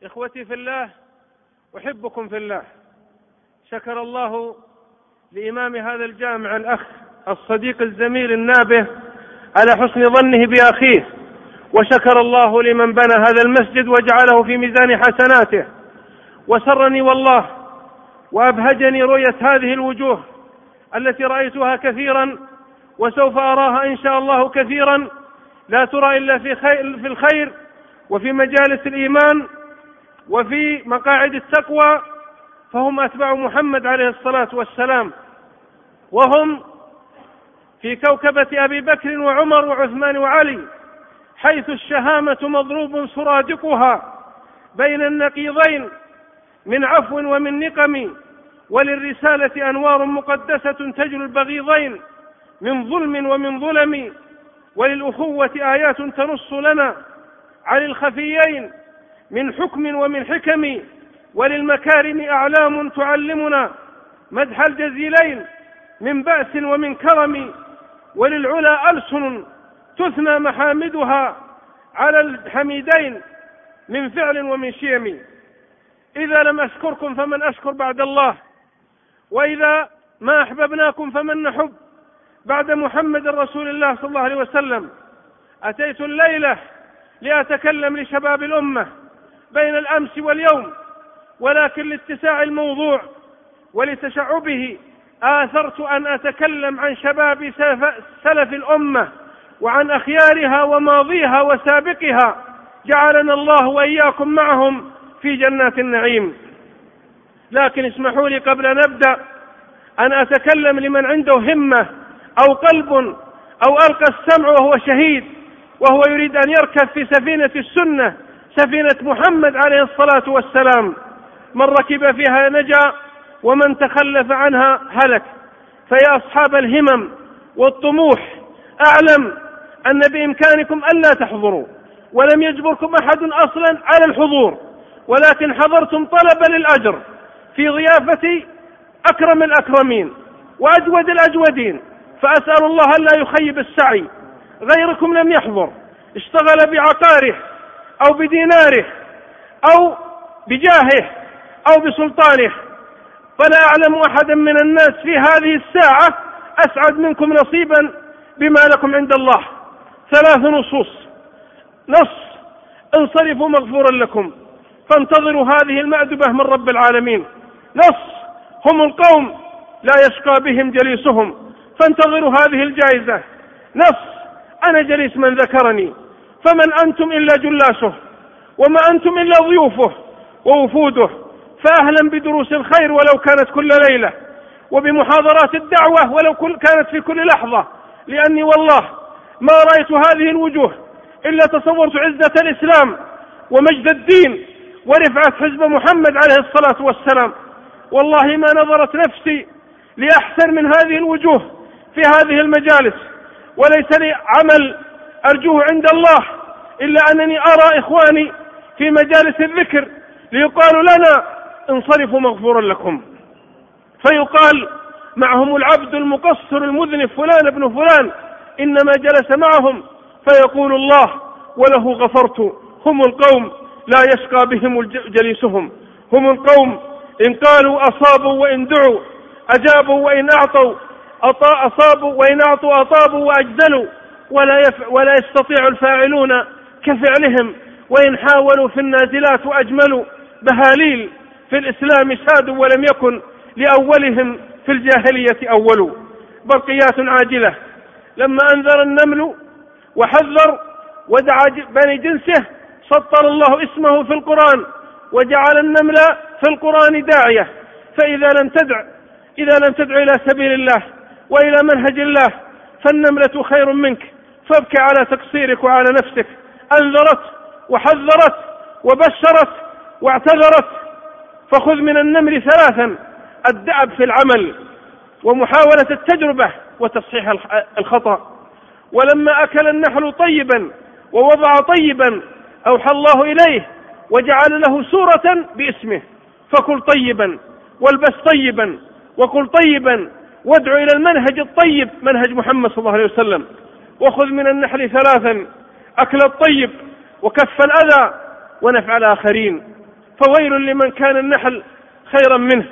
إخوتي في الله، أحبكم في الله. شكر الله لإمام هذا الجامع الأخ الصديق الزميل النابه على حسن ظنه بأخيه، وشكر الله لمن بنى هذا المسجد وجعله في ميزان حسناته. وسرني والله وأبهجني رؤية هذه الوجوه التي رأيتها كثيرا وسوف أراها إن شاء الله كثيرا، لا ترى إلا في الخير وفي مجالس الإيمان وفي مقاعد التقوى، فهم أتباع محمد عليه الصلاة والسلام، وهم في كوكبة أبي بكر وعمر وعثمان وعلي، حيث الشهامة مضروب سرادقها بين النقيضين من عفو ومن نقم، وللرسالة أنوار مقدسة تجلو البغيضين من ظلم ومن ظلم، وللأخوة آيات تنص لنا عن الخفيين من حكم ومن حكم، وللمكارم أعلام تعلمنا مدح الجزيلين من بأس ومن كرم، وللعلا ألسن تثنى محامدها على الحميدين من فعل ومن شيم. إذا لم أشكركم فمن أشكر بعد الله، وإذا ما أحببناكم فمن نحب بعد محمد رسول الله صلى الله عليه وسلم. أتيت الليلة لأتكلم لشباب الأمة بين الأمس واليوم، ولكن لاتساع الموضوع ولتشعبه آثرت أن أتكلم عن شباب سلف الأمة وعن أخيارها وماضيها وسابقها، جعلنا الله وإياكم معهم في جنات النعيم. لكن اسمحوا لي قبل أن نبدأ أن أتكلم لمن عنده همة أو قلب أو ألقى السمع وهو شهيد، وهو يريد أن يركب في سفينة السنة، سفينة محمد عليه الصلاة والسلام. من ركب فيها نجا ومن تخلف عنها هلك. فيا أصحاب الهمم والطموح، أعلم أن بإمكانكم ألا تحضروا، ولم يجبركم أحد أصلا على الحضور، ولكن حضرتم طلبا للأجر في ضيافة أكرم الأكرمين وأجود الأجودين، فأسأل الله ألا يخيب السعي. غيركم لم يحضر، اشتغل بعقاره أو بديناره أو بجاهه أو بسلطانه، فلا أعلم أحدا من الناس في هذه الساعة أسعد منكم نصيبا بما لكم عند الله. 3 نصوص: نص انصرفوا مغفورا لكم، فانتظروا هذه المأدبة من رب العالمين. نص هم القوم لا يشقى بهم جليسهم، فانتظروا هذه الجائزة. نص أنا جليس من ذكرني، فمن أنتم إلا جلاسه، وما أنتم إلا ضيوفه ووفوده، فأهلا بدروس الخير ولو كانت كل ليلة، وبمحاضرات الدعوة ولو كانت في كل لحظة، لأني والله ما رأيت هذه الوجوه إلا تصورت عزة الإسلام ومجد الدين ورفعة حزب محمد عليه الصلاة والسلام. والله ما نظرت نفسي لأحسن من هذه الوجوه في هذه المجالس، وليس لي عمل أرجوه عند الله إلا أنني أرى إخواني في مجالس الذكر ليقال لنا انصرفوا مغفورا لكم، فيقال معهم العبد المقصر المذنب فلان ابن فلان إنما جلس معهم، فيقول الله وله غفرت. هم القوم لا يشقى بهم جليسهم، هم القوم إن قالوا أصابوا وإن دعوا أجابوا وإن أعطوا أصابوا وإن أعطوا أطابوا وأجزلوا، ولا يستطيع الفاعلون كفعلهم، وإن حاولوا في النازلات وأجملوا. بهاليل في الإسلام سادوا ولم يكن لأولهم في الجاهلية أول. برقيات عاجلة: لما أنذر النمل وحذر ودعا بني جنسه سطر الله اسمه في القرآن، وجعل النمل في القرآن داعية. فإذا لم تدع إلى سبيل الله وإلى منهج الله فالنملة خير منك، فابكي على تقصيرك وعلى نفسك. أنذرت وحذرت وبشرت واعتذرت، فخذ من النمل 3: الدأب في العمل، ومحاولة التجربة، وتصحيح الخطأ. ولما أكل النحل طيبا ووضع طيبا أوحى الله إليه وجعل له سورة باسمه: فكل طيبا والبس طيبا وكل طيبا وادعو إلى المنهج الطيب، منهج محمد صلى الله عليه وسلم. وخذ من النحل 3: أكل الطيب وكف الأذى ونفع الآخرين. فويل لمن كان النحل خيرا منه.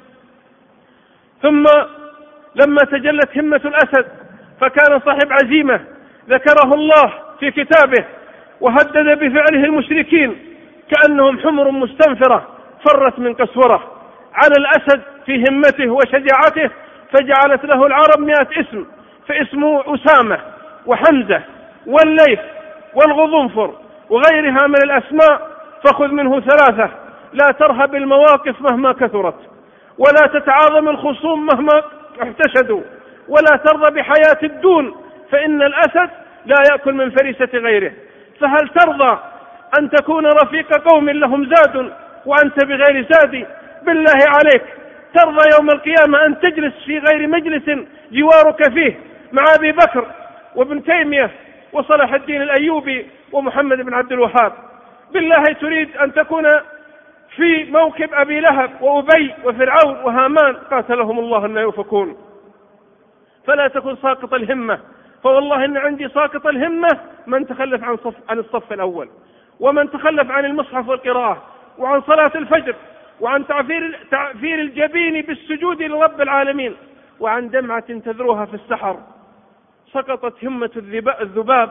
ثم لما تجلت همة الأسد فكان صاحب عزيمة ذكره الله في كتابه وهدد بفعله المشركين كأنهم حمر مستنفرة فرت من قسورة على الأسد في همته وشجاعته، فجعلت له العرب 100 اسم، فاسمه أسامة وحمزة والليث والغضنفر وغيرها من الأسماء، فخذ منه 3: لا ترهب المواقف مهما كثرت، ولا تتعاظم الخصوم مهما احتشدوا، ولا ترضى بحياة الدون، فإن الأسد لا يأكل من فريسة غيره. فهل ترضى أن تكون رفيق قوم لهم زاد وأنت بغير زاد؟ بالله عليك ترضى يوم القيامة أن تجلس في غير مجلس جوارك فيه مع أبي بكر وابن تيمية وصلاح الدين الأيوبي ومحمد بن عبد الوهاب؟ بالله تريد أن تكون في موكب أبي لهب وأبي وفرعون وهامان قاتلهم الله أن يؤفكون؟ فلا تكن ساقط الهمة، فوالله إن عندي ساقط الهمة من تخلف عن الصف الأول، ومن تخلف عن المصحف والقراءة، وعن صلاة الفجر، وعن تعفير الجبين بالسجود لرب العالمين، وعن دمعة تذروها في السحر. سقطت همة الذباب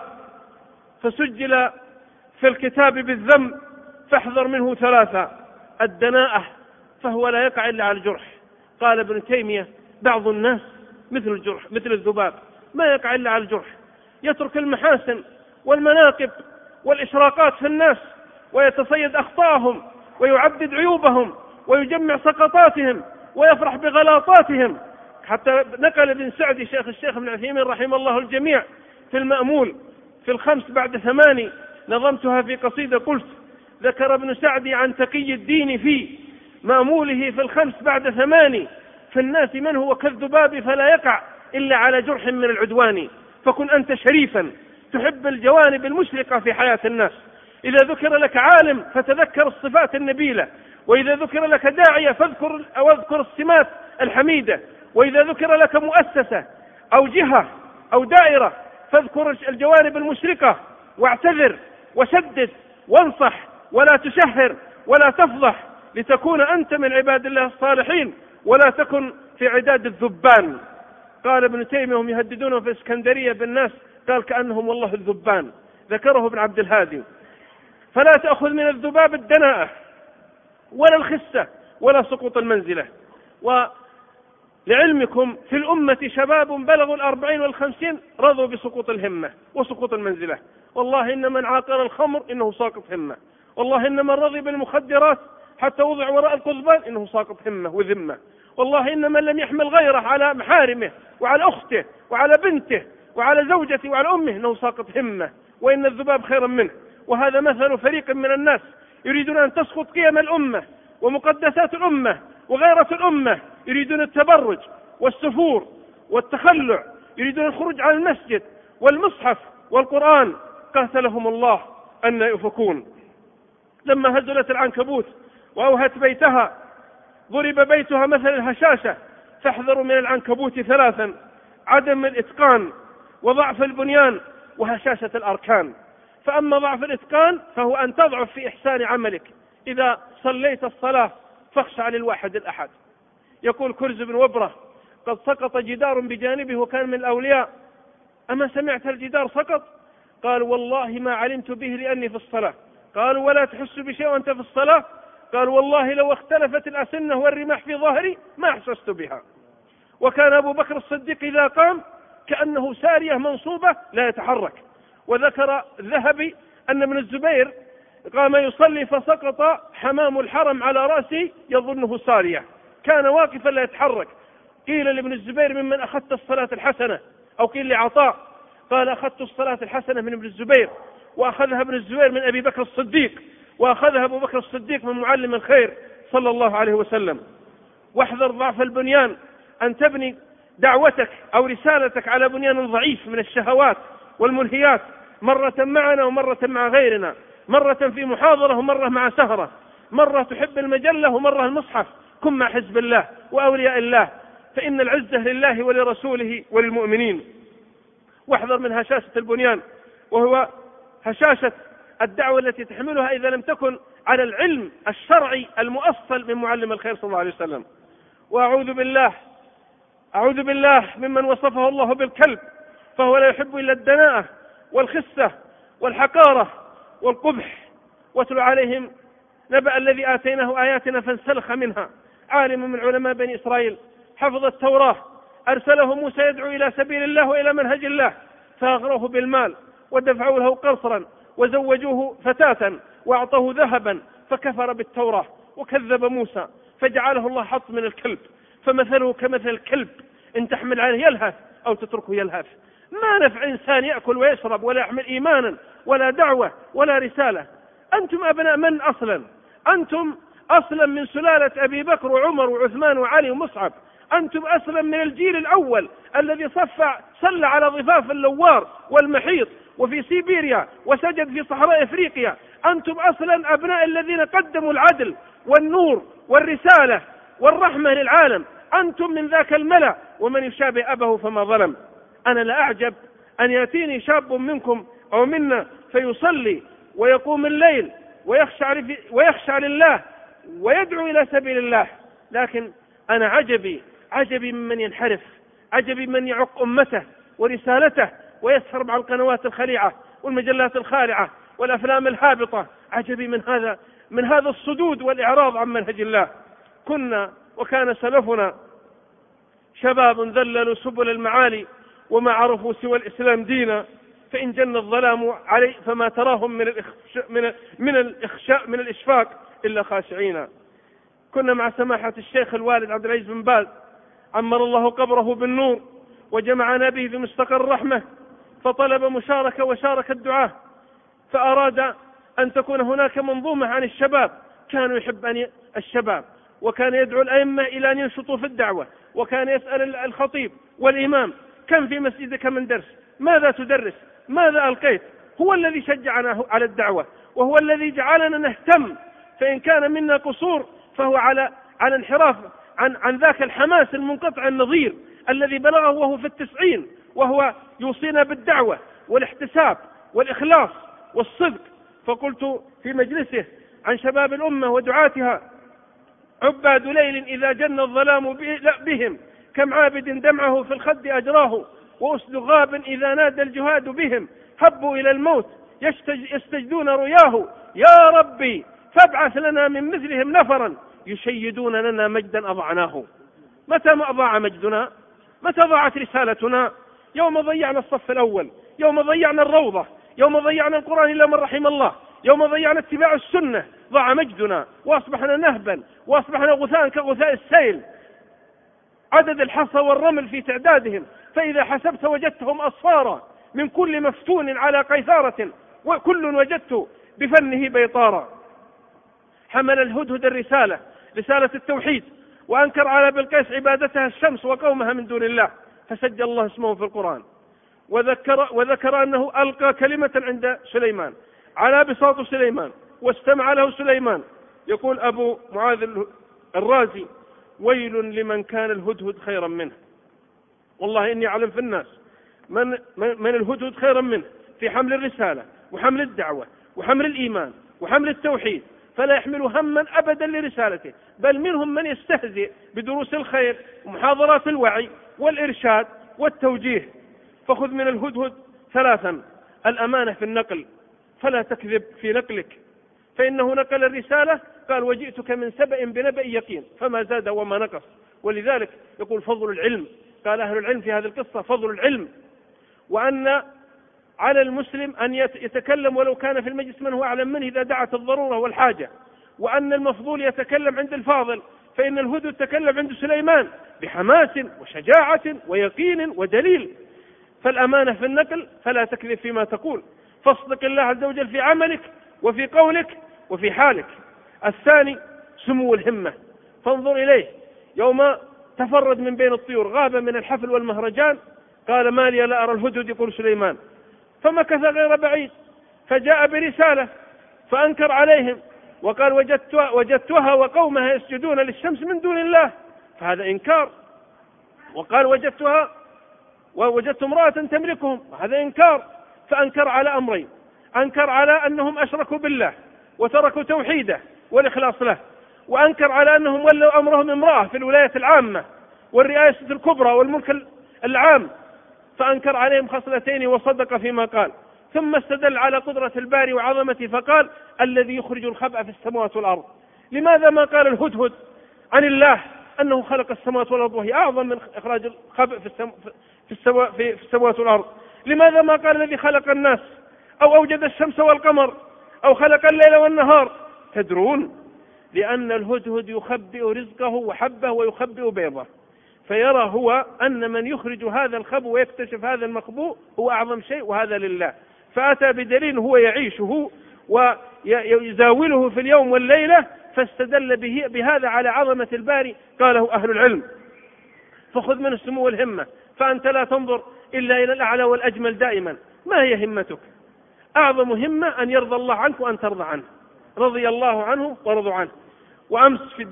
فسجل في الكتاب بالذنب، فاحذر منه 3: الدناءة فهو لا يقع إلا على الجرح. قال ابن تيمية: بعض الناس مثل الذباب ما يقع إلا على الجرح، يترك المحاسن والمناقب والإشراقات في الناس ويتصيد أخطاءهم ويعدد عيوبهم ويجمع سقطاتهم ويفرح بغلاطاتهم. حتى نقل ابن سعدي الشيخ ابن عثيمين رحمه الله الجميع في المأمول في 5 بعد 8 نظمتها في قصيدة قلت: ذكر ابن سعدي عن تقي الدين في مأموله في 5 بعد 8: في الناس من هو كالذباب فلا يقع إلا على جرح من العدوان. فكن أنت شريفا تحب الجوانب المشرقة في حياة الناس. إذا ذكر لك عالم فتذكر الصفات النبيلة، وإذا ذكر لك داعية فاذكر السمات الحميدة، وإذا ذكر لك مؤسسة أو جهة أو دائرة فاذكر الجوانب المشرقة، واعتذر وسدد وانصح ولا تشهر ولا تفضح، لتكون أنت من عباد الله الصالحين ولا تكن في عداد الذبان. قال ابن تيمية: هم يهددونهم في اسكندرية بالناس، قال: كأنهم والله الذبان. ذكره ابن عبد الهادي. فلا تأخذ من الذباب الدناءة ولا الخسة ولا سقوط المنزلة. ولعلمكم في الأمة شباب بلغوا 40 و50 رضوا بسقوط الهمة وسقوط المنزلة. والله إن من عاقر الخمر إنه ساقط همة، والله إن من رضي بالمخدرات حتى وضع وراء القضبان إنه ساقط همة وذمة، والله إن من لم يحمل غيره على محارمه وعلى أخته وعلى بنته وعلى زوجته وعلى أمه إنه ساقط همة، وإن الذباب خيرا منه. وهذا مثل فريق من الناس يريدون أن تسقط قيم الأمة ومقدسات الأمة وغيرة الأمة، يريدون التبرج والسفور والتخلع، يريدون الخروج عن المسجد والمصحف والقرآن. قاتلهم الله أن يؤفكون. لما هزلت العنكبوت وأوهت بيتها ضرب بيتها مثل الهشاشة، فاحذروا من العنكبوت 3: عدم الإتقان وضعف البنيان وهشاشة الأركان. فأما ضعف الإتقان فهو أن تضعف في إحسان عملك. إذا صليت الصلاة فاخشع للواحد الأحد. يقول كرز بن وبرة: قد سقط جدار بجانبه وكان من الأولياء، أما سمعت الجدار سقط؟ قال: والله ما علمت به لأني في الصلاة. قالوا: ولا تحس بشيء وأنت في الصلاة؟ قال: والله لو اختلفت الأسنة والرماح في ظهري ما أحسست بها. وكان أبو بكر الصديق إذا قام كأنه سارية منصوبة لا يتحرك. وذكر الذهبي أن ابن الزبير قام يصلي فسقط حمام الحرم على رأسه يظنه سارية، كان واقفا لا يتحرك. قيل لابن الزبير: ممن أخذت الصلاة الحسنة؟ أو قيل لعطاء قال: أخذت الصلاة الحسنة من ابن الزبير، وأخذها ابن الزبير من أبي بكر الصديق، وأخذها أبو بكر الصديق من معلم الخير صلى الله عليه وسلم. واحذر ضعف البنيان، أن تبني دعوتك أو رسالتك على بنيان ضعيف من الشهوات والملهيات، مرة معنا ومرة مع غيرنا، مرة في محاضرة ومرة مع سهرة، مرة تحب المجلة ومرة المصحف. كن مع حزب الله وأولياء الله، فإن العزة لله ولرسوله وللمؤمنين. واحذر من هشاشة البنيان، وهو هشاشة الدعوة التي تحملها إذا لم تكن على العلم الشرعي المؤصل من معلم الخير صلى الله عليه وسلم. وأعوذ بالله ممن وصفه الله بالكلب، فهو لا يحب إلا الدناءة والخسة والحقارة والقبح. واتل عليهم نبأ الذي آتيناه آياتنا فانسلخ منها، عالم من علماء بني إسرائيل حفظ التوراة، أرسله موسى يدعو إلى سبيل الله وإلى منهج الله، فأغروه بالمال ودفعوا له قصرا وزوجوه فتاة وأعطوه ذهبا، فكفر بالتوراة وكذب موسى فجعله الله حط من الكلب، فمثله كمثل الكلب إن تحمل عليه يلهث أو تتركه يلهث. ما نفع إنسان يأكل ويشرب ولا يحمل إيمانا ولا دعوة ولا رسالة. أنتم أبناء من أصلا؟ أنتم أصلا من سلالة أبي بكر وعمر وعثمان وعلي ومصعب. أنتم أصلا من الجيل الأول الذي صلى على ضفاف اللوار والمحيط وفي سيبيريا وسجد في صحراء إفريقيا. أنتم أصلا أبناء الذين قدموا العدل والنور والرسالة والرحمة للعالم. أنتم من ذاك الملأ، ومن يشابه أبه فما ظلم. أنا لا أعجب أن يأتيني شاب منكم أو منا فيصلي ويقوم الليل ويخشع لله ويدعو إلى سبيل الله، لكن أنا عجبي ممن ينحرف، عجبي من يعق أمته ورسالته ويسهر مع القنوات الخليعة والمجلات الخالعة والأفلام الهابطة. عجبي من هذا الصدود والإعراض عن منهج الله. وكان سلفنا شباب ذللوا سبل المعالي وما عرفوا سوى الإسلام دينا، فإن جن الظلام عليه فما تراهم من الإشفاق إلا خاشعين. كنا مع سماحة الشيخ الوالد عبد العزيز بن باز عمر الله قبره بالنور وجمعنا به في مستقر الرحمة، فطلب مشاركة وشارك الدعاة، فأراد أن تكون هناك منظومة عن الشباب. كانوا يحب الشباب، وكان يدعو الأئمة إلى أن ينشطوا في الدعوة، وكان يسأل الخطيب والإمام كم في مسجدك من درس، ماذا تدرس، ماذا ألقيت. هو الذي شجعنا على الدعوة، وهو الذي جعلنا نهتم. فإن كان منا قصور فهو على انحراف عن ذاك الحماس المنقطع النظير الذي بلغه وهو في 90، وهو يوصينا بالدعوة والاحتساب والإخلاص والصدق. فقلت في مجلسه عن شباب الأمة ودعاتها: عباد ليل إذا جن الظلام بهم، كم عابد دمعه في الخد أجراه، وأسد غاب إذا نادى الجهاد بهم، هبوا إلى الموت يستجدون رياه، يا ربي فابعث لنا من مثلهم نفرا يشيدون لنا مجدا أضعناه. متى ما أضاع مجدنا؟ متى ضاعت رسالتنا؟ يوم ضيعنا الصف الأول، يوم ضيعنا الروضة، يوم ضيعنا القرآن إلا من رحم الله، يوم ضيعنا اتباع السنة ضاع مجدنا، وأصبحنا نهبا، وأصبحنا غثاء كغثاء السيل، عدد الحصى والرمل في تعدادهم، فإذا حسبت وجدتهم أصفارا من كل مفتون على قيثارة، وكل وجدت بفنه بيطارا. حمل الهدهد رسالة التوحيد، وأنكر على بلقيس عبادتها الشمس وقومها من دون الله، فسجل الله اسمه في القرآن، وذكر أنه ألقى كلمة عند سليمان على بساط سليمان واستمع له سليمان. يقول أبو معاذ الرازي: ويل لمن كان الهدهد خيرا منه. والله إني أعلم في الناس من الهدهد خيرا منه في حمل الرسالة وحمل الدعوة وحمل الإيمان وحمل التوحيد، فلا يحمل هما أبدا لرسالته، بل منهم من يستهزئ بدروس الخير ومحاضرات الوعي والإرشاد والتوجيه. فخذ من الهدهد 3: الأمانة في النقل، فلا تكذب في نقلك، فإنه نقل الرسالة، قال: وجئتك من سبأ بنبأ يقين، فما زاد وما نقص. ولذلك يقول فضل العلم، قال أهل العلم في هذه القصة: فضل العلم، وأن على المسلم أن يتكلم ولو كان في المجلس من هو أعلم منه إذا دعت الضرورة والحاجة، وأن المفضول يتكلم عند الفاضل، فإن الهدهد تكلم عند سليمان بحماس وشجاعة ويقين ودليل. فالأمانة في النقل، فلا تكذب فيما تقول، فاصدق الله عز وجل في عملك وفي قولك وفي حالك. الثاني: سمو الهمة، فانظر إليه يوم تفرد من بين الطيور، غاب من الحفل والمهرجان، قال: ما لي لا أرى الهدهد، يقول سليمان، فمكث غير بعيد فجاء برسالة فأنكر عليهم وقال: وجدتها وقومها يسجدون للشمس من دون الله، فهذا إنكار. وقال: وجدت امرأة تملكهم، وهذا إنكار. فأنكر على أمرين: أنكر على أنهم أشركوا بالله، وتركوا توحيده والإخلاص له، وأنكر على أنهم ولوا أمرهم امرأة في الولاية العامة والرئاسة الكبرى والملك العام، فأنكر عليهم خصلتين وصدق فيما قال. ثم استدل على قدرة الباري وعظمته فقال: الذي يخرج الخبأ في السماوات والأرض. لماذا ما قال الهدهد عن الله أنه خلق السماوات والأرض وهي أعظم من إخراج الخبأ في السماوات والأرض؟ لماذا ما قال الذي خلق الناس أو أوجد الشمس والقمر أو خلق الليل والنهار؟ تدرون؟ لأن الهدهد يخبئ رزقه وحبه ويخبئ بيضه، فيرى هو أن من يخرج هذا الخبو ويكتشف هذا المخبوء هو أعظم شيء، وهذا لله. فأتى بدليل هو يعيشه ويزاوله في اليوم والليلة، فاستدل بهذا على عظمة الباري. قاله أهل العلم: فخذ من السمو والهمة، فأنت لا تنظر إلا إلى الأعلى والأجمل دائما. ما هي همتك؟ أعظم همة أن يرضى الله عنك وأن ترضى عنه. رضي الله عنه ورضوا عنه. وأمس في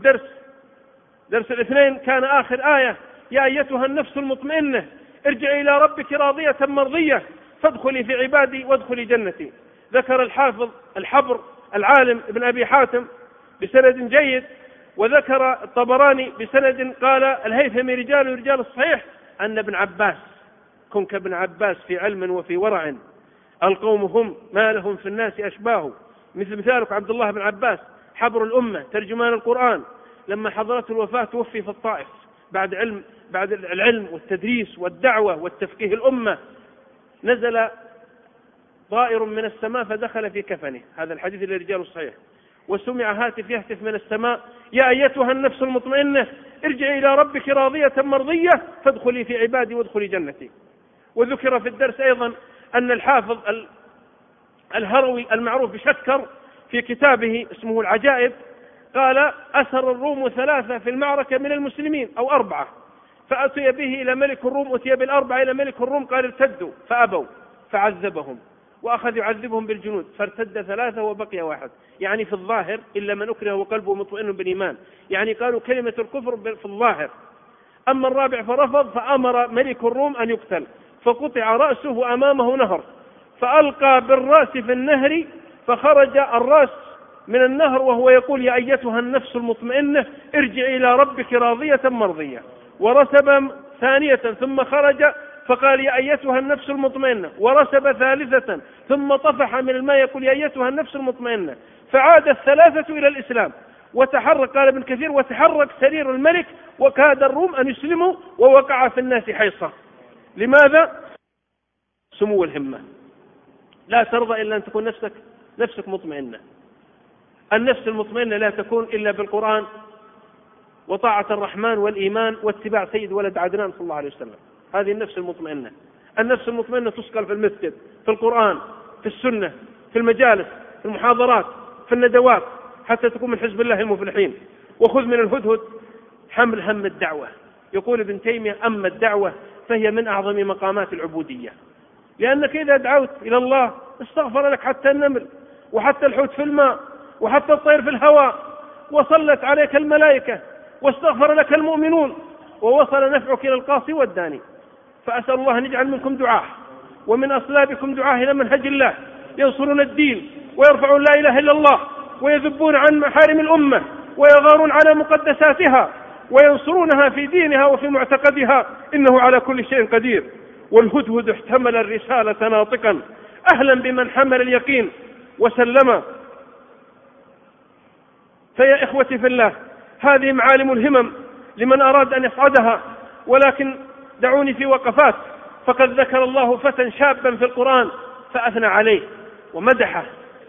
درس الاثنين كان آخر آية: يا أيتها النفس المطمئنة ارجعي إلى ربك راضية مرضية فادخلي في عبادي وادخلي جنتي. ذكر الحافظ الحبر العالم ابن أبي حاتم بسند جيد، وذكر الطبراني بسند قال الهيثمي رجال الصحيح أن ابن عباس: كن كابن عباس في علم وفي ورع، القوم هم ما لهم في الناس أشباه. مثالك عبد الله بن عباس حبر الأمة ترجمان القرآن، لما حضرته الوفاة توفي في الطائف بعد العلم والتدريس والدعوة والتفقيه الأمة، نزل طائر من السماء فدخل في كفنه. هذا الحديث للرجال الصحيح. وسمع هاتف يهتف من السماء: يا أيتها النفس المطمئنة ارجعي إلى ربك راضية مرضية فادخلي في عبادي وادخلي جنتي. وذكر في الدرس أيضا أن الحافظ الهروي المعروف بشكر في كتابه اسمه العجائب قال: أسر الروم 3 في المعركة من المسلمين أو 4، فأتي به إلى ملك الروم، أتي بال4 إلى ملك الروم، قال ارتدوا فأبوا، فعذبهم وأخذ يعذبهم بالجنود، فارتد 3 وبقي 1. يعني في الظاهر إلا من أكره وقلبه مطمئن بالإيمان، يعني قالوا كلمة الكفر في الظاهر. أما الرابع فرفض، فأمر ملك الروم أن يقتل، فقطع رأسه وأمامه نهر، فألقى بالرأس في النهر، فخرج الرأس من النهر وهو يقول: يا أيتها النفس المطمئنة ارجعي إلى ربك راضية مرضية. ورسب ثانية ثم خرج فقال: يا أيتها النفس المطمئنة. ورسب ثالثة ثم طفح من الماء يقول: يا أيتها النفس المطمئنة. فعاد 3 إلى الإسلام. وتحرك، قال ابن كثير: وتحرك سرير الملك وكاد الروم أن يسلموا ووقع في الناس حيصة. لماذا؟ سمو الهمة. لا ترضى إلا أن تكون نفسك مطمئنة. النفس المطمئنة لا تكون إلا بالقرآن وطاعة الرحمن والإيمان واتباع سيد ولد عدنان صلى الله عليه وسلم. هذه النفس المطمئنة. النفس المطمئنة تسكر في المسجد، في القرآن، في السنة، في المجالس، في المحاضرات، في الندوات، حتى تكون من حزب الله المفلحين. وخذ من الهدهد حمل هم الدعوة. يقول ابن تيمية: أما الدعوة فهي من أعظم مقامات العبودية، لأنك إذا دعوت إلى الله استغفر لك حتى النمل وحتى الحوت في الماء وحتى الطير في الهواء، وصلت عليك الملائكة واستغفر لك المؤمنون، ووصل نفعك إلى القاصي والداني. فأسأل الله أن يجعل منكم دعاة ومن أصلابكم دعاة إلى منهج الله ينصرون الدين ويرفعون لا إله إلا الله ويذبون عن محارم الأمة ويغارون على مقدساتها وينصرونها في دينها وفي معتقدها، إنه على كل شيء قدير. والهدهد احتمل الرسالة ناطقا أهلا بمن حمل اليقين وسلم. فيا إخوتي في الله، هذه معالم الهمم لمن أراد أن يصعدها، ولكن دعوني في وقفات. فقد ذكر الله فتى شابا في القرآن فأثنى عليه ومدحه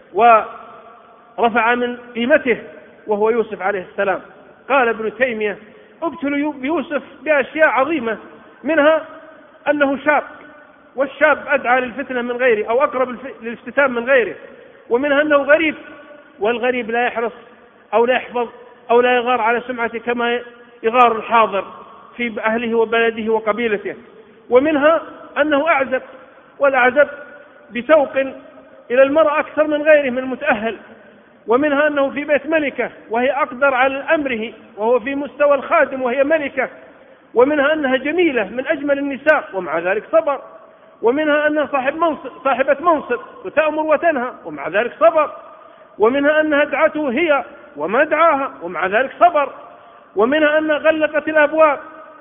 ورفع من قيمته، وهو يوسف عليه السلام. قال ابن تيمية: ابتلوا بيوسف بأشياء عظيمة، منها أنه شاب، والشاب أدعى للفتنة من غيره أو أقرب للافتتان من غيره، ومنها أنه غريب، والغريب لا يحرص أو لا يحفظ أو لا يغار على سمعته كما يغار الحاضر في أهله وبلده وقبيلته، ومنها أنه أعزب، والأعزب بسوق إلى المرأة أكثر من غيره من المتأهل، ومنها أنه في بيت ملكة وهي أقدر على أمره وهو في مستوى الخادم وهي ملكة، ومنها أنها جميلة من أجمل النساء ومع ذلك صبر، ومنها أنها صاحبة منصب وتأمر وتنهى ومع ذلك صبر. ومنها أنها دعته هي وما دعاها ومع ذلك صبر، ومنها أنها غلقت الأبواب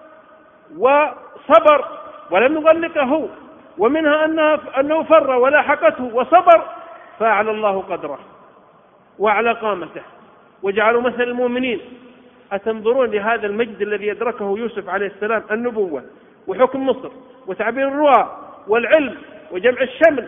وصبر ولم يغلقه هو، ومنها أنه فر ولاحقته وصبر، فأعلى الله قدره وأعلى قامته وجعلوا مثل المؤمنين. أتنظرون لهذا المجد الذي أدركه يوسف عليه السلام، النبوة وحكم مصر وتعبير الرؤى والعلم وجمع الشمل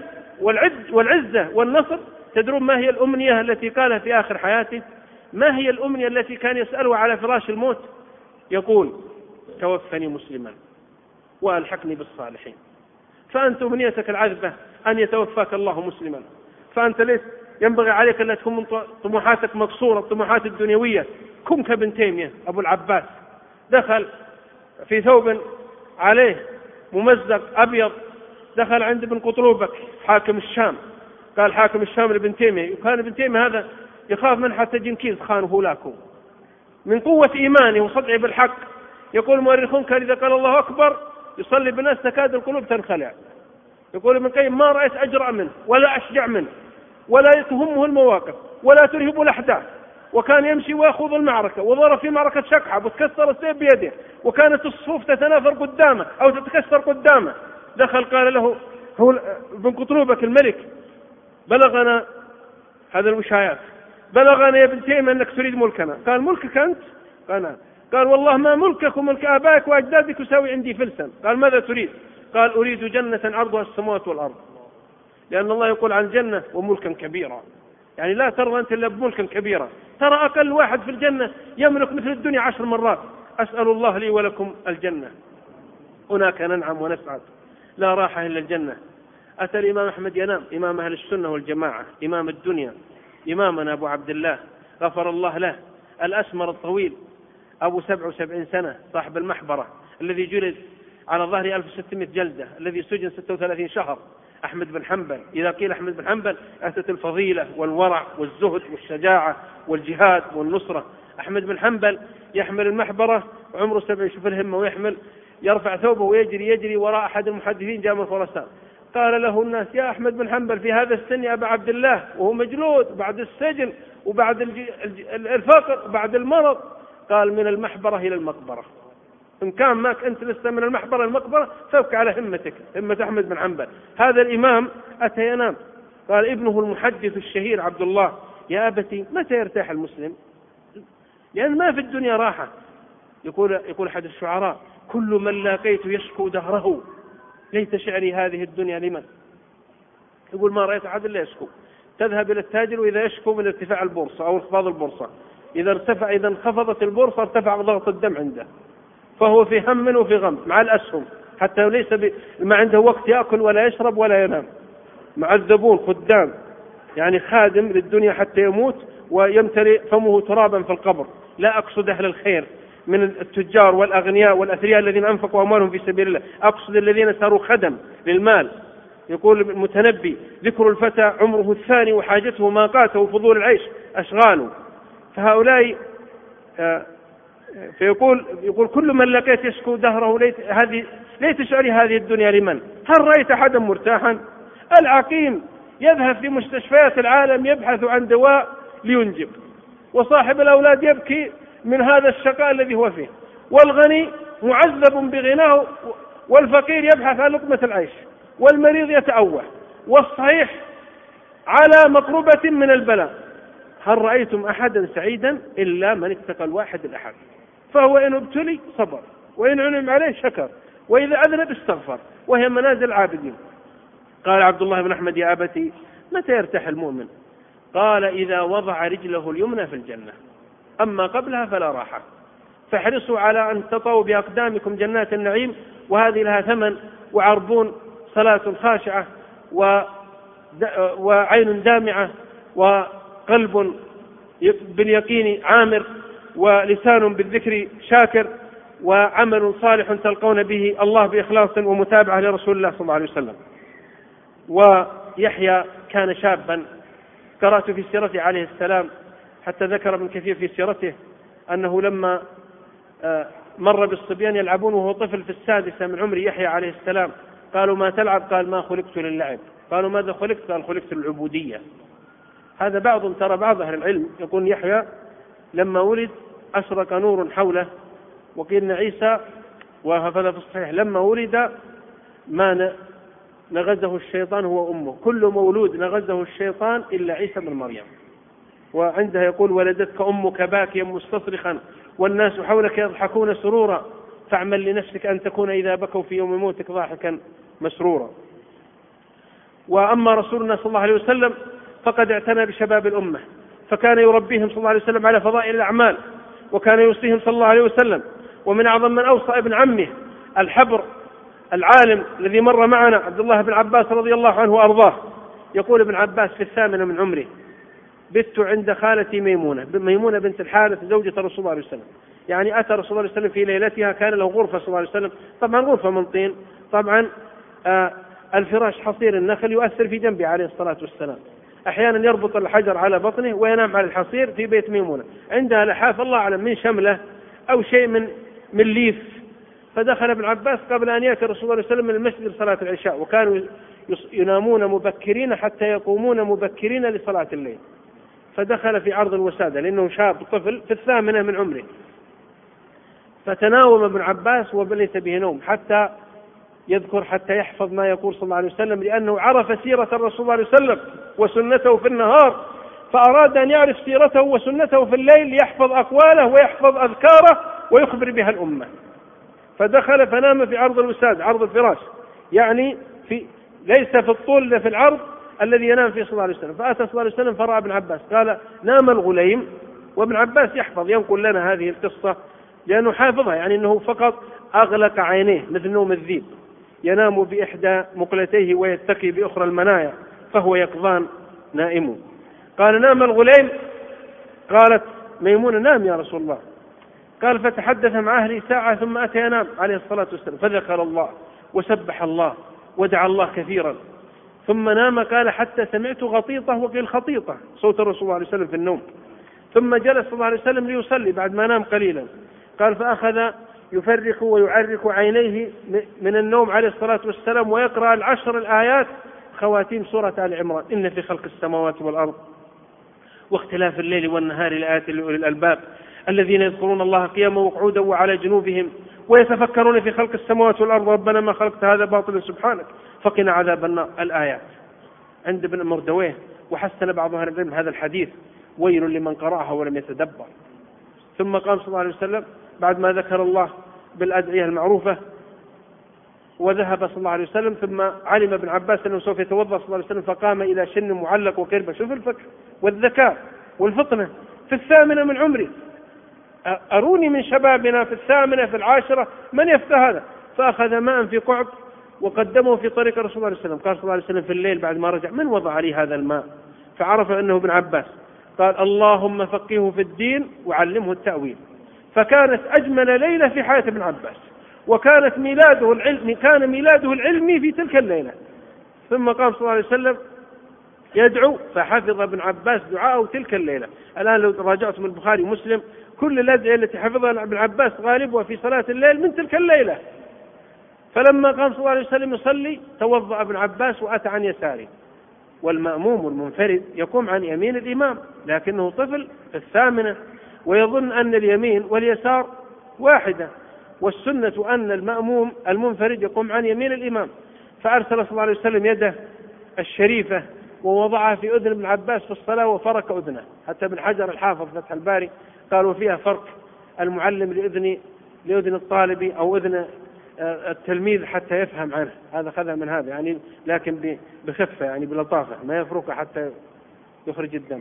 والعزة والنصر؟ تدرون ما هي الأمنية التي قالها في آخر حياته؟ ما هي الأمنية التي كان يسألها على فراش الموت؟ يقول: توفني مسلما وألحقني بالصالحين. فأنت أمنيتك العذبة أن يتوفاك الله مسلما، فأنت ليس ينبغي عليك أن تكون من طموحاتك مقصورة، الطموحات الدنيوية. كن كابن تيمية أبو العباس، دخل في ثوب عليه ممزق أبيض، دخل عند ابن قطروبك حاكم الشام، قال حاكم الشام لابن تيمية، وكان ابن تيمية هذا يخاف من حتى جنكيز خانه لاكو من قوة إيمانه وصدعه بالحق. يقول المؤرخون: كان إذا قال الله أكبر يصلي بالناس تكاد القلوب تنخلع. يقول ابن القيم: ما رأيت أجرأ منه ولا أشجع منه، ولا تهمه المواقف ولا ترهبه الأحداث، وكان يمشي ويخوض المعركة، وضرب في معركة شكحة وتكسر السيف بيده، وكانت الصفوف تتنافر قدامه أو تتكسر قدامه. دخل قال له هو ابن قطروبك الملك: بلغنا هذا الوشايات، بلغنا يا ابن تيمية أنك تريد ملكنا. قال: ملكك أنت؟ قال: نعم. قال: والله ما ملكك وملك آبائك وأجدادك يساوي عندي فلسا. قال: ماذا تريد؟ قال: أريد جنة عرضها السماوات والأرض، لأن الله يقول عن الجنة: وملكا كبيرا. يعني لا ترى أنت إلا بملكا كبيرا، ترى أقل واحد في الجنة يملك مثل الدنيا 10 مرات. أسأل الله لي ولكم الجنة، هناك ننعم ونسعد، لا راحة إلا الجنة. أتى الإمام أحمد ينام، إمام أهل السنة والجماعة، إمام الدنيا، إمامنا أبو عبد الله غفر الله له، الأسمر الطويل أبو 77 سنة، صاحب المحبرة الذي جلد على ظهر 1600 جلدة، الذي سجن 36 شهر، أحمد بن حنبل. إذا قيل أحمد بن حنبل أتت الفضيلة والورع والزهد والشجاعة والجهاد والنصرة. أحمد بن حنبل يحمل المحبرة عمره 70، شوف الهمة، ويحمل يرفع ثوبه ويجري وراء أحد المحدثين جاء من خراسان. قال له الناس: يا أحمد بن حنبل في هذا السن يا أبا عبد الله، وهو مجلود بعد السجن وبعد الفقر وبعد المرض. قال: من المحبرة إلى المقبرة، إن كان ماك أنت لسه من المحبرة إلى المقبرة فابك على همتك، همة أحمد بن حنبل. هذا الإمام أتى ينام، قال ابنه المحدث الشهير عبد الله: يا أبتي متى يرتاح المسلم؟ لأن ما في الدنيا راحة. يقول أحد الشعراء: كل من لاقيت يشكو دهره، ليت شعري هذه الدنيا لمن. يقول: ما رأيت أحد إلا يشكو. تذهب إلى التاجر وإذا يشكو من ارتفاع البورصة أو انخفاض البورصة، إذا انخفضت البورصة ارتفع ضغط الدم عنده، فهو في هم وفي غم مع الأسهم، حتى ليس ما عنده وقت يأكل ولا يشرب ولا ينام. معذبون خدام، يعني خادم للدنيا حتى يموت ويمتلئ فمه ترابا في القبر. لا أقصد أهل الخير من التجار والأغنياء والأثرياء الذين أنفقوا أموالهم في سبيل الله، أقصد الذين صاروا خدم للمال. يقول المتنبي: ذكر الفتى عمره الثاني وحاجته ما قاته فضول العيش أشغاله. فهؤلاء يقول كل من لقيت يشكو دهره، ليت شعري هذه الدنيا لمن. هل رأيت أحدا مرتاحا؟ العقيم يذهب في مستشفيات العالم يبحث عن دواء لينجب، وصاحب الأولاد يبكي من هذا الشقاء الذي هو فيه، والغني معذب بغناه، والفقير يبحث عن لقمة العيش، والمريض يتأوه، والصحيح على مقربة من البلاء. هل رأيتم أحدا سعيدا إلا من اتقى الواحد الأحد؟ فهو إن ابتلي صبر، وإن عنم عليه شكر، وإذا أذنب استغفر، وهي منازل العابدين. قال عبد الله بن أحمد: يا أبتي متى يرتاح المؤمن؟ قال: إذا وضع رجله اليمنى في الجنة، أما قبلها فلا راحة. فاحرصوا على أن تطوا بأقدامكم جنات النعيم، وهذه لها ثمن وعرضون: صلاة خاشعة، وعين دامعة، وقلب باليقين عامر، ولسان بالذكر شاكر، وعمل صالح تلقون به الله بإخلاص ومتابعة لرسول الله صلى الله عليه وسلم. ويحيى كان شابا، قرأت في سيرته عليه السلام، حتى ذكر ابن كثير في سيرته أنه لما مر بالصبيان يلعبون وهو طفل في 6 من عمر يحيى عليه السلام، قالوا: ما تلعب؟ قال: ما خلقت للعب. قالوا: ماذا خلقت؟ قال: خلقت للعبودية. هذا ترى بعض أهل العلم يقول يحيى لما ولد أشرق نور حوله، وقيل عيسى وهذا في الصحيح لما ولد ما نغزه الشيطان هو أمه، كل مولود نغزه الشيطان إلا عيسى بن مريم. وعندها يقول ولدتك أمك باكيا مستصرخا والناس حولك يضحكون سرورا، فاعمل لنفسك أن تكون إذا بكوا في يوم موتك ضاحكا مسرورا. وأما رسولنا صلى الله عليه وسلم فقد اعتنى بشباب الأمة، فكان يربيهم صلى الله عليه وسلم على فضائل الأعمال، وكان يوصيهم صلى الله عليه وسلم. ومن أعظم من أوصى ابن عمه الحبر العالم الذي مر معنا عبد الله بن عباس رضي الله عنه وأرضاه، يقول ابن عباس في 8 من عمري بت عند خالتي ميمونة بنت الحارث زوجة رسول الله عليه وسلم. يعني أتى رسول الله عليه وسلم في ليلتها، كان له غرفة صلى الله عليه وسلم، طبعا غرفة من طين، طبعا الفراش حصير النخل يؤثر في جنبه عليه الصلاة والسلام، أحيانا يربط الحجر على بطنه وينام على الحصير في بيت ميمونة، عندها لحاف الله أعلم من شملة أو شيء من ليف. فدخل ابن عباس قبل أن يأتي رسول الله عليه وسلم من المسجد لصلاة العشاء، وكانوا ينامون مبكرين حتى يقومون مبكرين لصلاة الليل. فدخل في عرض الوسادة لأنه شاب طفل في 8 من عمره، فتناوم ابن عباس وليس به نوم حتى يذكر، حتى يحفظ ما يقول صلى الله عليه وسلم، لأنه عرف سيرة الرسول صلى الله عليه وسلم وسنته في النهار، فأراد أن يعرف سيرته وسنته في الليل ليحفظ أقواله ويحفظ أذكاره ويخبر بها الأمة. فدخل فنام في عرض الوساد، عرض الفراش، يعني ليس في الطول في العرض الذي ينام فيه صلى الله عليه وسلم. فأتى صلى الله عليه وسلم فرأى ابن عباس، قال نام الغليم. وابن عباس يحفظ ينقل لنا هذه القصة لأنه حافظها، يعني أنه فقط أغلق عينيه مثل نوم الذيب، ينام بإحدى مقلتيه ويتكي بأخرى المنايا فهو يقظان نائم. قال نام الغليم، قالت ميمونة نام يا رسول الله. قال فتحدث مع أهلي ساعة ثم أتى ينام عليه الصلاة والسلام، فذكر الله وسبح الله ودعا الله كثيرا ثم نام. قال حتى سمعت غطيطة، وقيل خطيطة، صوت الرسول صلى الله عليه وسلم في النوم. ثم جلس صلى الله عليه وسلم ليصلي بعد ما نام قليلا. قال فأخذ يفرق ويعرك عينيه من النوم عليه الصلاة والسلام ويقرأ 10 الآيات خواتيم سورة آل عمران: إن في خلق السماوات والأرض واختلاف الليل والنهار لآيات لأولي الألباب الذين يذكرون الله قياما وقعودا وعلى جنوبهم ويتفكرون في خلق السماوات والأرض ربنا ما خلقت هذا باطلا سبحانك فقنا عذاب النار. الآيات عند ابن مردويه، وحسن بعض أهل العلم هذا الحديث: ويل لمن قرأها ولم يتدبر. ثم قام صلى الله عليه وسلم بعد ما ذكر الله بالأدعية المعروفة وذهب صلى الله عليه وسلم. ثم علم ابن عباس أنه سوف يتوضأ صلى الله عليه وسلم، فقام إلى شن معلق وكربة. شوف الفكر والذكاء والفطنة في 8 من عمري. أروني من شبابنا في 8 في 10 من يفتى هذا. فأخذ ماء في قعب وقدمه في طريق رسول الله عليه وسلم. قال صلى الله عليه وسلم في الليل بعد ما رجع: من وضع لي هذا الماء؟ فعرف أنه ابن عباس. قال: اللهم فقهه في الدين وعلمه التأويل. فكانت أجمل ليلة في حياة ابن عباس، وكانت كان ميلاده العلمي في تلك الليلة. ثم قام صلى الله عليه وسلم يدعو، فحفظ ابن عباس دعاءه تلك الليلة. الآن لو راجعتم البخاري ومسلم كل الأدعية التي حفظها ابن عباس غالبها في صلاة الليل من تلك الليلة. فلما قام صلى الله عليه وسلم يصلي توضأ ابن عباس وأتى عن يساره، والمأموم المنفرد يقوم عن يمين الإمام، لكنه طفل في 8 ويظن أن اليمين واليسار واحدة، والسنة أن المأموم المنفرد يقوم عن يمين الإمام. فأرسل صلى الله عليه وسلم يده الشريفة ووضعها في أذن ابن عباس في الصلاة وفرك أذنه. حتى ابن حجر الحافظ فتح الباري قالوا فيها فرق المعلم لأذن الطالب أو أذن التلميذ حتى يفهم عنه. هذا خذها من هذا يعني، لكن بخفة يعني بلطافة، ما يفركها حتى يخرج الدم.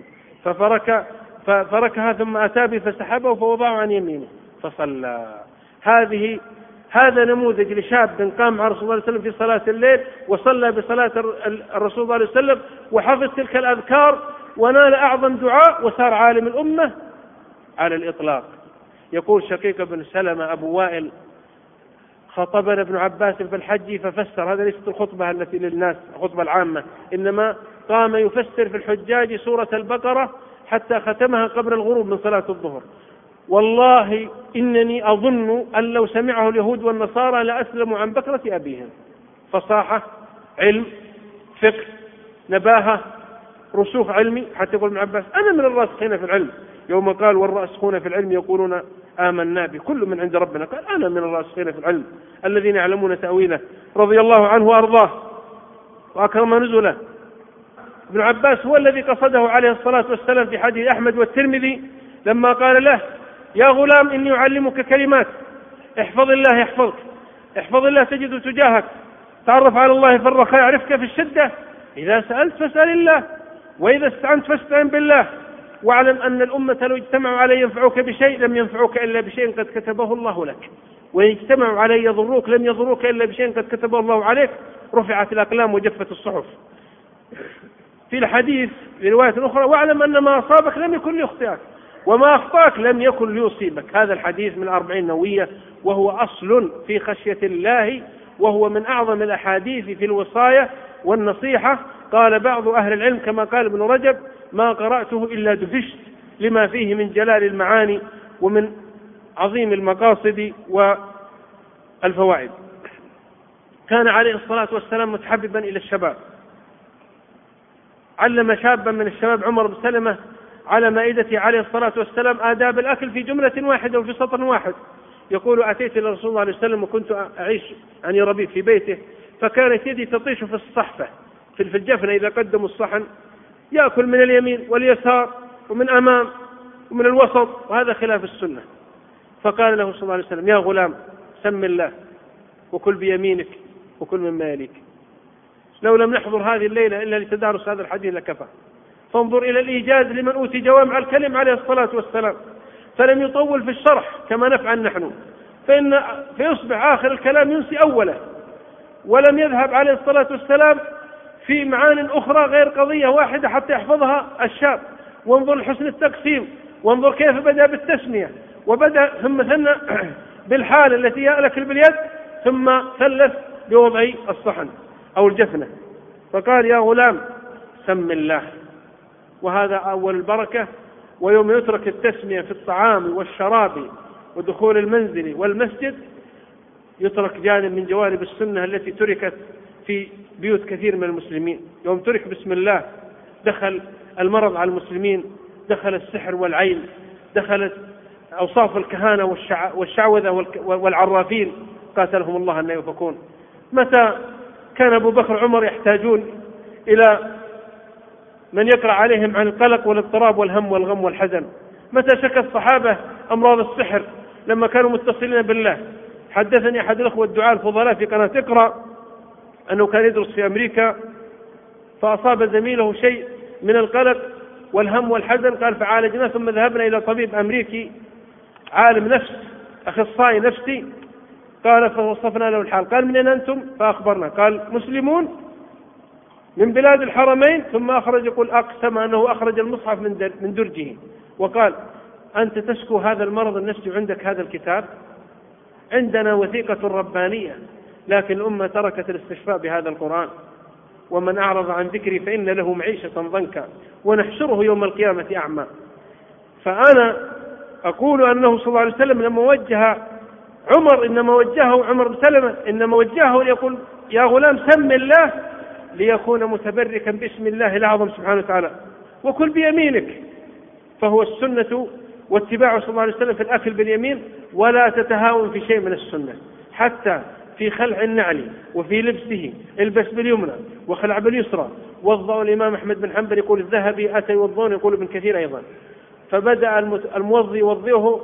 ففركها ثم أتى به فسحبه فوضعه عن يمينه فصلى. هذا نموذج لشاب قام مع رسول الله صلى الله عليه وسلم في صلاة الليل وصلى بصلاة الرسول صلى الله عليه وسلم وحفظ تلك الأذكار ونال أعظم دعاء وصار عالم الأمة على الإطلاق. يقول شقيق بن سلمة أبو وائل: خطبنا ابن عباس في الحج ففسر. هذا ليست الخطبة التي للناس الخطبة العامة، إنما قام يفسر في الحجاج سورة البقرة حتى ختمها قبل الغروب من صلاة الظهر. والله إنني أظن أن لو سمعه اليهود والنصارى لأسلموا عن بكرة أبيهم. فصاحة، علم، فقه، نباهة، رسوخ علمي، حتى يقول ابن عباس أنا من الراسخين في العلم، يوم قال والراسخون في العلم يقولون آمنا به كل من عند ربنا، قال أنا من الراسخين في العلم الذين يعلمون تأويله، رضي الله عنه وأرضاه وأكرم نزله. ابن عباس هو الذي قصده عليه الصلاة والسلام في حديث أحمد والترمذي لما قال له يا غلام إني أعلمك كلمات احفظ الله يحفظك، احفظ الله تجد تجاهك، تعرف على الله في الرخاء يعرفك في الشدة، إذا سألت فاسأل الله، وإذا استعنت فاستعن بالله، واعلم أن الأمة لو اجتمعوا علي ينفعوك بشيء لم ينفعوك إلا بشيء قد كتبه الله لك، وإن اجتمعوا علي يضروك لم يضروك إلا بشيء قد كتبه الله عليك، رفعت الأقلام وجفت الصحف. في الحديث في رواية أخرى واعلم أن ما أصابك لم يكن ليخطئك وما أخطأك لم يكن ليصيبك. هذا الحديث من 40 نووية، وهو أصل في خشية الله، وهو من أعظم الأحاديث في الوصاية والنصيحة. قال بعض أهل العلم كما قال ابن رجب ما قرأته إلا دهشت لما فيه من جلال المعاني ومن عظيم المقاصد والفوائد. كان عليه الصلاة والسلام متحببا إلى الشباب، علم شابا من الشباب عمر بن سلمة على مائدته عليه الصلاة والسلام آداب الأكل في جملة واحدة وفي سطر واحد. يقول أتيت إلى رسول الله عليه وسلم وكنت أعيش عن ربيب في بيته، فكانت يدي تطيش في الصحفة في الجفنة، إذا قدموا الصحن يأكل من اليمين واليسار ومن أمام ومن الوسط، وهذا خلاف السنة. فقال له صلى الله عليه وسلم يا غلام سم الله وكل بيمينك وكل مما يليك. لو لم نحضر هذه الليلة إلا لتدارس هذا الحديث لكفى. فانظر إلى الإيجاز لمن أوتي جوامع الكلم عليه الصلاة والسلام، فلم يطول في الشرح كما نفعل نحن، فيصبح آخر الكلام ينسي أوله، ولم يذهب عليه الصلاة والسلام في معان أخرى غير قضية واحدة حتى يحفظها الشاب. وانظر لحسن التقسيم، وانظر كيف بدأ بالتسمية، وبدأ ثم ثنى بالحال التي يأكل باليد، ثم ثلث بوضع الصحن أو الجفنة، فقال يا غلام سم الله، وهذا أول البركة. ويوم يترك التسمية في الطعام والشراب ودخول المنزل والمسجد يترك جانب من جوانب السنة التي تركت في بيوت كثير من المسلمين. يوم ترك بسم الله دخل المرض على المسلمين، دخل السحر والعين، دخلت أوصاف الكهانة والشعوذة والعرافين قاتلهم الله أن يفكون. متى كان أبو بكر عمر يحتاجون إلى من يقرأ عليهم عن القلق والاضطراب والهم والغم والحزن؟ متى شكى الصحابة أمراض السحر لما كانوا متصلين بالله؟ حدثني أحد الأخوة الدعاء الفضلاء في قناة اقرأ أنه كان يدرس في أمريكا، فأصاب زميله شيء من القلق والهم والحزن، قال فعالجناه ثم ذهبنا إلى طبيب أمريكي عالم نفس أخصائي نفسي، قال فوصفنا له الحال، قال من أين أنتم؟ فأخبرنا، قال مسلمون من بلاد الحرمين، ثم أخرج يقول أقسم أنه أخرج المصحف من درجه وقال أنت تشكو هذا المرض النفسي عندك هذا الكتاب؟ عندنا وثيقة ربانية، لكن الأمة تركت الاستشفاء بهذا القرآن، ومن أعرض عن ذكري فإن له معيشة ضنكا ونحشره يوم القيامة أعمى. فأنا أقول أنه صلى الله عليه وسلم لما وجه عمر إنما وجهه عمر بن سلمة إنما وجهه يقول يا غلام سم الله ليكون متبركا باسم الله الأعظم سبحانه وتعالى وكل بيمينك. فهو السنة واتباعه صلى الله عليه وسلم في الأكل باليمين، ولا تتهاون في شيء من السنة، حتى في خلع النعل وفي لبسه البس باليمنى وخلع باليسرى. وضع الإمام أحمد بن حنبل يقول الذهبي أتى يوضون، يقول ابن كثير أيضا. فبدأ الموضي يوضيه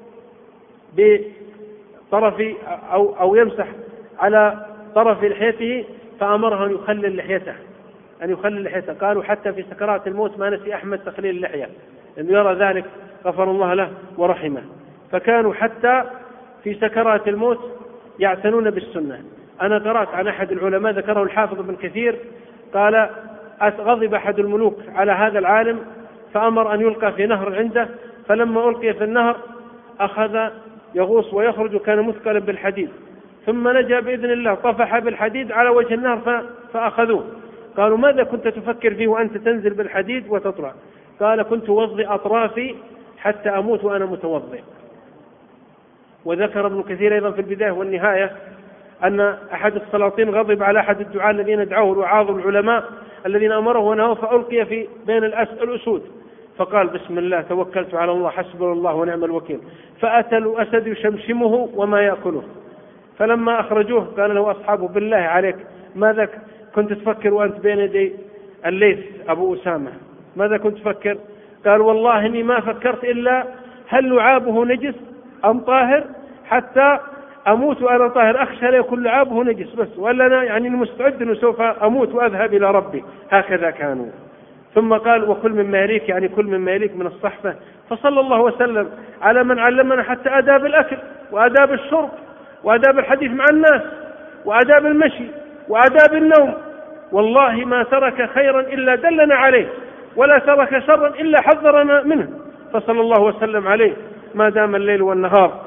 بطرف أو يمسح على طرف لحيته، فأمره أن يخلل لحيته، قالوا حتى في سكرات الموت ما نسي أحمد تخليل اللحية، لأنه يرى ذلك غفر الله له ورحمه. فكانوا حتى في سكرات الموت يعتنون بالسنة. أنا قرأت عن أحد العلماء ذكره الحافظ ابن كثير قال غضب أحد الملوك على هذا العالم فأمر أن يلقى في نهر عنده، فلما ألقي في النهر أخذ يغوص ويخرج وكان مثقلا بالحديد، ثم نجا بإذن الله، طفح بالحديد على وجه النهر فأخذوه. قالوا ماذا كنت تفكر فيه وأنت تنزل بالحديد وتطلع؟ قال كنت أوضئ أطرافي حتى أموت وأنا متوضئ. وذكر ابن كثير أيضا في البداية والنهاية أن أحد السلاطين غضب على أحد الدعاة الذين دعوه لوعاظ العلماء الذين أمره ونهوا فألقي في بين الأسود، فقال بسم الله توكلت على الله حسبنا الله ونعم الوكيل، فأتى الأسد يشمشمه وما يأكله. فلما أخرجوه قال له أصحابه بالله عليك ماذا كنت تفكر وأنت بين يدي الليث أبو أسامة؟ ماذا كنت تفكر؟ قال والله إني ما فكرت إلا هل لعابه نجس أم طاهر حتى أموت وأنا طاهر، أخشى لا يكون لعابه نجس بس، ولا أنا يعني مستعد أنه سوف أموت وأذهب إلى ربي. هكذا كانوا. ثم قال وكل مما يليك، يعني كل مما يليك من الصحفة. فصلى الله وسلم على من علمنا حتى آداب الأكل وآداب الشرب وآداب الحديث مع الناس وآداب المشي وآداب النوم. والله ما ترك خيرا إلا دلنا عليه، ولا ترك شرا إلا حذرنا منه، فصلى الله وسلم عليه ما دام الليل والنهار.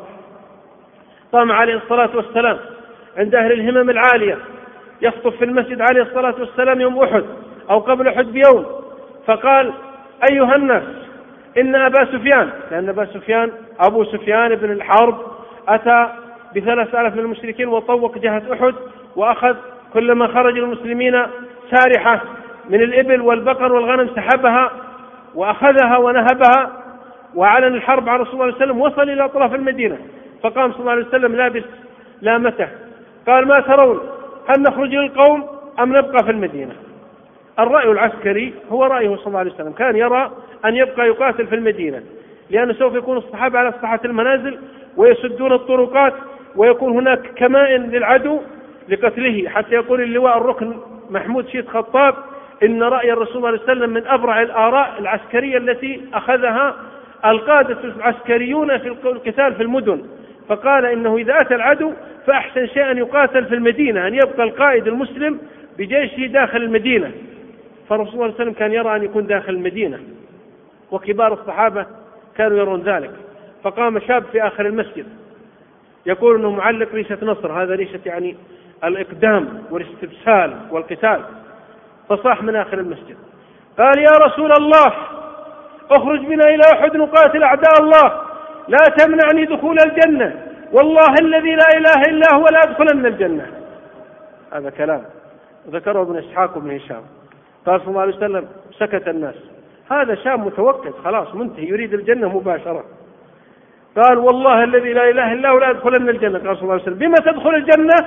قام عليه الصلاة والسلام عند أهل الهمم العالية يخطب في المسجد عليه الصلاة والسلام يوم أحد أو قبل أحد بيوم، فقال أيها الناس إن أبا سفيان، لأن أبا سفيان أبو سفيان بن الحرب أتى ب3,000 من المشركين وطوق جهة أحد، وأخذ كلما خرج المسلمين سارحة من الإبل والبقر والغنم سحبها وأخذها ونهبها وأعلن الحرب على رسول الله صلى الله عليه وسلم. وصل إلى أطراف المدينة فقام صلى الله عليه وسلم لابس لامته، قال ما ترون هل نخرج للقوم أم نبقى في المدينة؟ الرأي العسكري هو رأيه صلى الله عليه وسلم، كان يرى أن يبقى يقاتل في المدينة، لأنه سوف يكون الصحابة على سطحة المنازل ويسدون الطرقات ويكون هناك كمائن للعدو لقتله، حتى يقول اللواء الركن محمود شيد خطاب إن رأي الرسول صلى الله عليه وسلم من أبرع الآراء العسكرية التي أخذها القادة العسكريون في القتال في المدن، فقال إنه إذا أتى العدو فأحسن شيء أن يقاتل في المدينة، أن يبقى القائد المسلم بجيشه داخل المدينة. فالرسول صلى الله عليه وسلم كان يرى أن يكون داخل المدينة، وكبار الصحابة كانوا يرون ذلك. فقام شاب في آخر المسجد يقول أنه معلق ريشة نصر، هذا ريشة يعني الإقدام والاستبسال والقتال، فصاح من آخر المسجد قال يا رسول الله اخرج بنا إلى أحد نقاتل أعداء الله، لا تمنعني دخول الجنة، والله الذي لا إله إلا هو لا أدخلن الجنة. هذا كلام ذكره ابن إسحاق وابن هشام. قال صلى الله عليه وسلم سكت الناس، هذا شاب متوكد خلاص منتهي يريد الجنة مباشرة. قال والله الذي لا إله إلا هو لا أدخلن الجنة. قال صلى الله عليه وسلم بما تدخل الجنة؟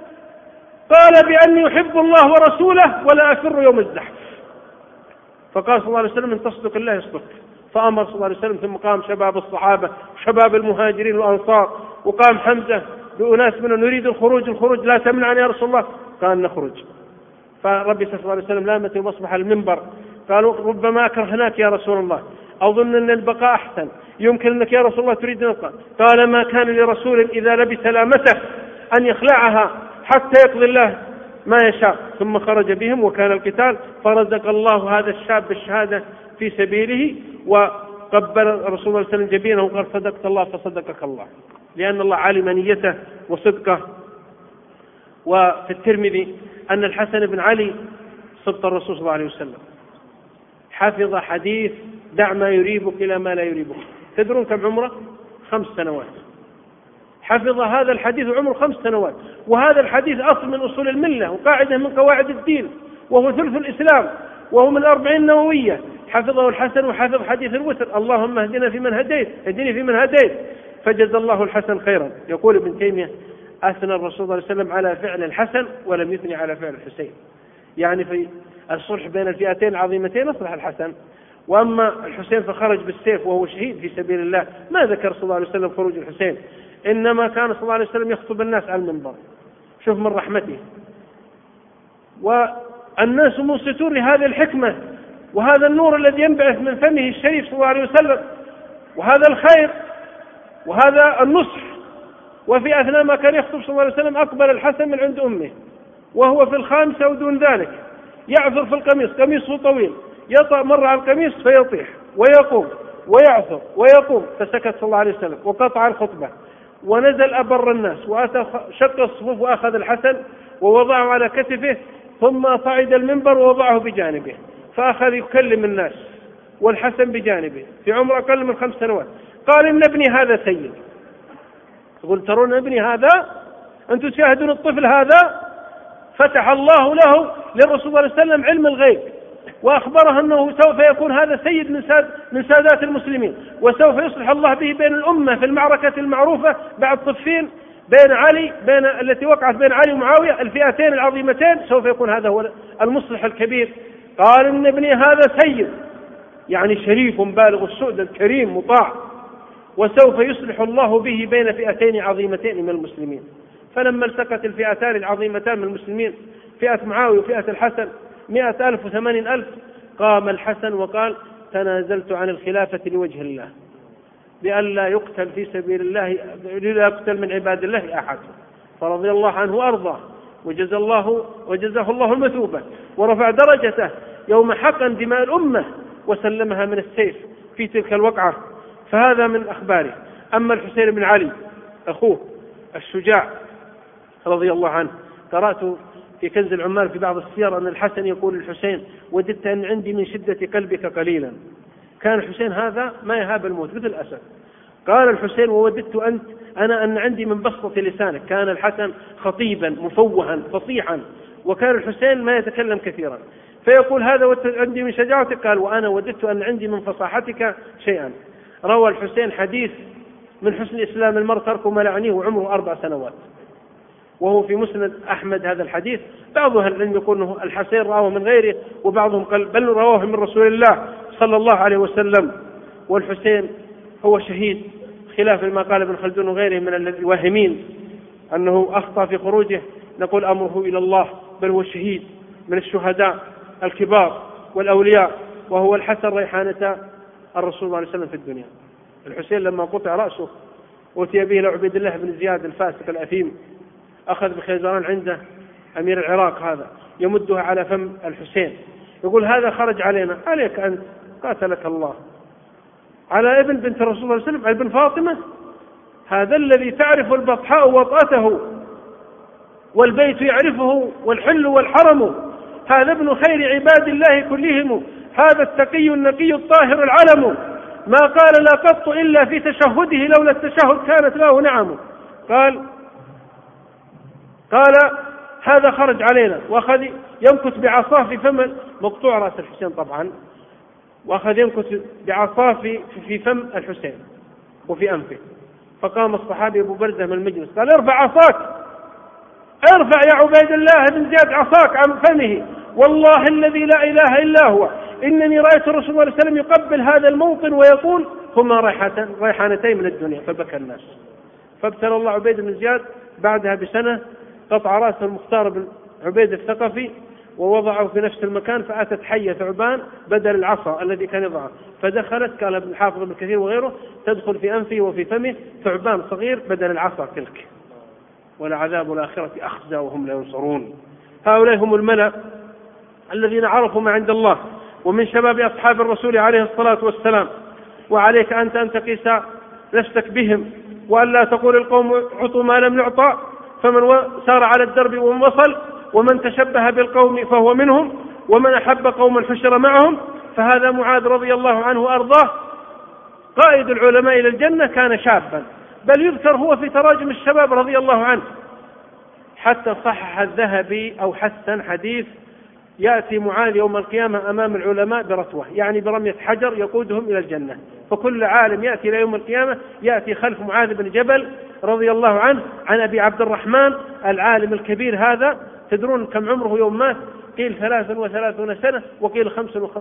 قال بأني يحب الله ورسوله ولا أفر يوم الزحف. فقال صلى الله عليه وسلم إن تصدق الله يصدق. فأمر صلى الله عليه وسلم، ثم قام شباب الصحابة شباب المهاجرين والأنصار، وقام حمزة بأناس منه نريد الخروج لا تمنعني يا رسول الله. قال نخرج. فربي صلى الله عليه وسلم لامته وأصبح المنبر، قالوا ربما أكرهناك يا رسول الله، أظن أن البقاء أحسن، يمكن أنك يا رسول الله تريد نبقى. قال ما كان لرسول إذا لبس لامته أن يخلعها حتى يقضي الله ما يشاء. ثم خرج بهم وكان القتال، فرزق الله هذا الشاب بالشهادة في سبيله، وقبل الرسول صلى الله عليه وسلم جبينه وقال صدقت الله فصدقك الله، لأن الله علم نيته وصدقه. وفي الترمذي أن الحسن بن علي صدق الرسول صلى الله عليه وسلم حفظ حديث دع ما يريبك إلى ما لا يريبك. تدرون كم عمره؟ 5 سنوات. حفظ هذا الحديث عمره 5 سنوات، وهذا الحديث أصل من أصول الملة وقاعدة من قواعد الدين، وهو ثلث الإسلام، وهو من 40 نووية. حفظه الحسن وحفظ حديث الوتر اللهم اهدنا فيمن هديت اهدني فيمن هديت، فجزى الله الحسن خيرا. يقول ابن تيمية أثنى الرسول صلى الله عليه وسلم على فعل الحسن ولم يثني على فعل الحسين، يعني في الصلح بين الفئتين العظيمتين أصلح الحسن، وأما الحسين فخرج بالسيف وهو شهيد في سبيل الله. ما ذكر صلى الله عليه وسلم خروج الحسين، إنما كان صلى الله عليه وسلم يخطب الناس على المنبر. شوف من رحمته، والناس منصتون لهذه الحكمة وهذا النور الذي ينبعث من فمه الشريف صلى الله عليه وسلم، وهذا الخير وهذا النصح. وفي أثناء ما كان يخطب صلى الله عليه وسلم أقبل الحسن من عند أمه وهو في 5 ودون ذلك، يعثر في القميص، قميصه طويل، يطأ مرة على القميص فيطيح ويقوم ويعثر ويقوم، فسكت صلى الله عليه وسلم وقطع الخطبة ونزل أبر الناس وأتى شق الصفوف وأخذ الحسن ووضعه على كتفه، ثم صعد المنبر ووضعه بجانبه، فأخذ يكلم الناس والحسن بجانبه في عمر أقل من 5 سنوات. قال إن ابني هذا سيد. يقول ترون ابني هذا؟ أنتم تشاهدون الطفل هذا؟ فتح الله له للرسول صلى الله عليه وسلم علم الغيب، وأخبره أنه سوف يكون هذا سيد من سادات المسلمين، وسوف يصلح الله به بين الأمة في المعركة المعروفة بعد صفين بين التي وقعت بين علي ومعاوية، الفئتين العظيمتين، سوف يكون هذا هو المصلح الكبير. قال إن ابني هذا سيد، يعني شريف بالغ السؤدد كريم مطاع، وسوف يصلح الله به بين فئتين عظيمتين من المسلمين. فلما التقت الفئتان العظيمتان من المسلمين، فئة معاوية وفئة الحسن، 100,000 و80,000، قام الحسن وقال: تنازلت عن الخلافة لوجه الله، بألا يقتل في سبيل الله، لا يقتل من عباد الله أحد. فرضي الله عنه وأرضاه، وجزاه الله المثوبة، ورفع درجته يوم حقن دماء الأمة وسلمها من السيف في تلك الوقعة. فهذا من أخباره. أما الحسين بن علي أخوه الشجاع رضي الله عنه، قرأت في كنز العمال في بعض السير أن الحسن يقول للحسين: وددت أن عندي من شدة قلبك قليلا. كان الحسين هذا ما يهاب الموت مثل الأسد. قال الحسين: ووددت أن عندي من بسطة لسانك. كان الحسن خطيبا مفوها فصيحا، وكان الحسين ما يتكلم كثيرا، فيقول: هذا عندي من شجاعتك. قال: وأنا وددت أن عندي من فصاحتك شيئا. روى الحسين حديث من حسن إسلام المرء ترك ما لا يعنيه وعمره 4 سنوات، وهو في مسند أحمد. هذا الحديث بعض أهل العلم يقول أنه الحسين رواه من غيره، وبعضهم قال بل رواه من رسول الله صلى الله عليه وسلم. والحسين هو شهيد، خلاف ما قال ابن خلدون وغيره من الواهمين أنه أخطأ في خروجه، نقول أمره إلى الله، بل هو شهيد من الشهداء الكبار والأولياء، وهو الحسن ريحانة الرسول صلى الله عليه وسلم في الدنيا. الحسين لما قطع رأسه أتي به إلى عبيد الله بن زياد الفاسق الأثيم، أخذ بخيزران عنده أمير العراق هذا يمدها على فم الحسين، يقول: هذا خرج علينا، عليك أنت قاتلك الله، على ابن بنت الرسول صلى الله عليه وسلم، على ابن فاطمة، هذا الذي تعرف البطحاء وطأته والبيت يعرفه والحل والحرم، هذا ابن خير عباد الله كلهم، هذا التقي النقي الطاهر العلم، ما قال لا قط إلا في تشهده، لولا التشهد كانت له نعم. قال هذا خرج علينا، وأخذ يمكث بعصاه في فم مقطوع رأس الحسين طبعا، وأخذ يمكث بعصاه في فم الحسين وفي أنفه. فقام الصحابي أبو برزة من المجلس قال: ارفع عصاك، ارفع يا عبيد الله بن زياد عصاك عن فمه، والله الذي لا إله إلا هو إنني رأيت الرسول صلى الله عليه وسلم يقبل هذا الموطن ويقول: هما ريحانتين من الدنيا. فبكى الناس. فابتلى الله عبيد بن زياد بعدها بسنة، قطع رأس المختار بن عبيد الثقفي ووضعه في نفس المكان، فأتت حية ثعبان بدل العصا الذي كان يضعه، فدخلت، قال ابن حافظ بن كثير وغيره: تدخل في أنفه وفي فمه ثعبان صغير بدل العصا تلك، ولعذاب الآخرة أخزى وهم لا ينصرون. هؤلاء هم الملأ الذين عرفوا ما عند الله، ومن شباب أصحاب الرسول عليه الصلاة والسلام. وعليك أنت أن تقيس نفسك بهم، وأن لا تقول القوم عطوا ما لم يعطى، فمن سار على الدرب ووصل، ومن تشبه بالقوم فهو منهم، ومن أحب قوما حشر معهم. فهذا معاذ رضي الله عنه وأرضاه قائد العلماء إلى الجنة، كان شابا، بل يذكر هو في تراجم الشباب رضي الله عنه، حتى صحح الذهبي أو حسن حديث: يأتي معاذ يوم القيامة أمام العلماء برتوة، يعني برمية حجر يقودهم إلى الجنة. فكل عالم يأتي إلى يوم القيامة يأتي خلف معاذ بن جبل رضي الله عنه. عن أبي عبد الرحمن العالم الكبير هذا، تدرون كم عمره يوم مات؟ قيل 33 سنة، وقيل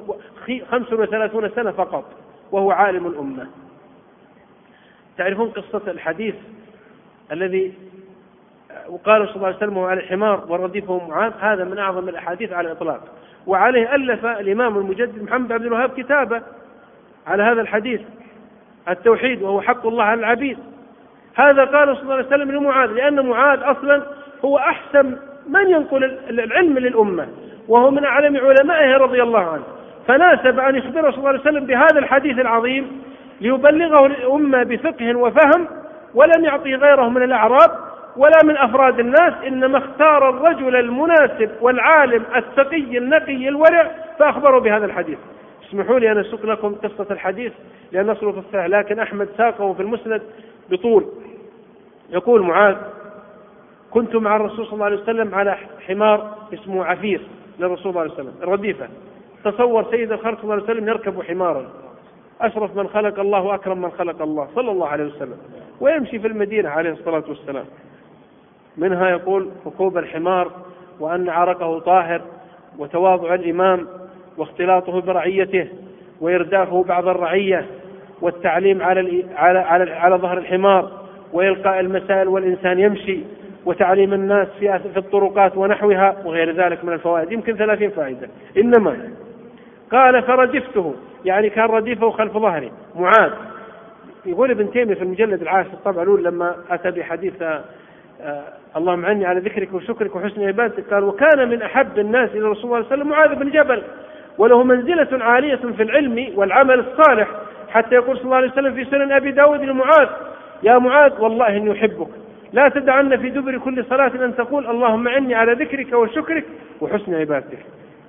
35 سنة فقط، وهو عالم الأمة. تعرفون قصة الحديث الذي وقال صلى الله عليه وسلم على الحمار ورديفه معاذ؟ هذا من أعظم الأحاديث على الإطلاق، وعليه ألف الإمام المجدد محمد عبد الوهاب كتابة على هذا الحديث، التوحيد وهو حق الله على العبيد. هذا قال صلى الله عليه وسلم لمعاذ، لأن معاذ أصلا هو أحسن من ينقل العلم للأمة، وهو من أعلم علمائه رضي الله عنه، فناسب أن يخبر صلى الله عليه وسلم بهذا الحديث العظيم ليبلغه الأمة بفقه وفهم، ولم يعطي غيره من الأعراب ولا من أفراد الناس، إنما اختار الرجل المناسب والعالم التقي النقي الورع فأخبره بهذا الحديث. اسمحوا لي أن أسوق لكم قصة الحديث لأن نصره في السهل، لكن أحمد ساقه في المسند بطول. يقول معاذ: كنت مع الرسول صلى الله عليه وسلم على حمار اسمه عفير للرسول صلى الله عليه وسلم رديفة. تصور سيد الخلق صلى الله عليه وسلم يركب حمارا، أشرف من خلق الله وأكرم من خلق الله صلى الله عليه وسلم، ويمشي في المدينة عليه الصلاة والسلام. منها يقول ركوب الحمار وأن عرقه طاهر، وتواضع الإمام، واختلاطه برعيته، وإردافه بعض الرعية، والتعليم على ظهر الحمار، وإلقاء المسائل والإنسان يمشي، وتعليم الناس في الطرقات ونحوها، وغير ذلك من الفوائد، يمكن 30 فائدة. إنما قال فردفته، يعني كان رديفه خلف ظهري معاذ. يقول ابن تيمية في المجلد العاشر طبعا الأول لما أتى بحديث اللهم عني على ذكرك وشكرك وحسن عبادتك، قال وكان من أحب الناس إلى رسول الله صلى الله عليه وسلم معاذ بن جبل، وله منزلة عالية في العلم والعمل الصالح، حتى يقول صلى الله عليه وسلم في سنن أبي داود لمعاذ: يا معاذ والله إني أحبك، لا تدعن في دبر كل صلاة أن تقول اللهم عني على ذكرك وشكرك وحسن عبادتك.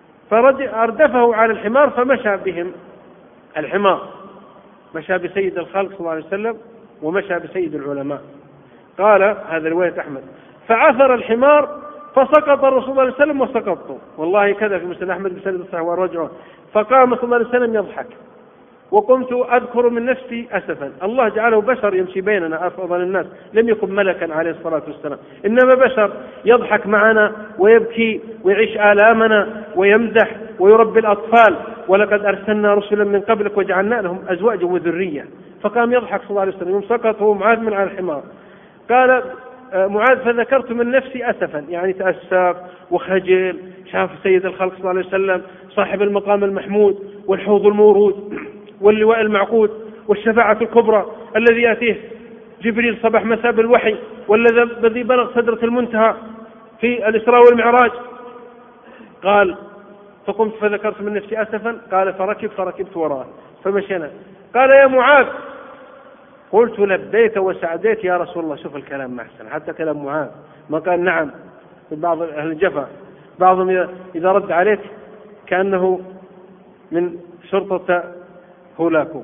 فأردفه على الحمار فمشى بهم. الحمار مشى بسيد الخلق صلى الله عليه وسلم ومشى بسيد العلماء. قال هذا رواية أحمد: فعثر الحمار فسقط الرسول صلى الله عليه وسلم وسقطت، والله كذا في مسند أحمد بسند الصحيح ورجعه. فقام صلى الله عليه وسلم يضحك، وقمت أذكر من نفسي أسفا، الله جعله بشر يمشي بيننا أفضل الناس، لم يكن ملكا عليه الصلاة والسلام، إنما بشر يضحك معنا ويبكي ويعيش آلامنا ويمزح ويربي الأطفال، ولقد أرسلنا رسلا من قبلك وجعلنا لهم أزواجا وذرية. فقام يضحك صلى الله عليه وسلم، سقط هو معاذ من على الحمار. قال معاذ: فذكرت من نفسي أسفا، يعني تأسف وخجل، شاف سيد الخلق صلى الله عليه وسلم صاحب المقام المحمود والحوض المورود واللواء المعقود والشفاعة الكبرى الذي يأتيه جبريل صباح مساء بالوحي، والذي بلغ سدرة المنتهى في الإسراء والمعراج. قال: فقمت فذكرت من نفسي أسفا. قال: فركبت وراءه فمشينا. قال: يا معاذ. قلت: لبيك وسعديك يا رسول الله. شوف الكلام ما أحسن، حتى كلام معاذ ما قال نعم. بعض أهل الجفا بعضهم إذا رد عليك كأنه من شرطة هولاكو.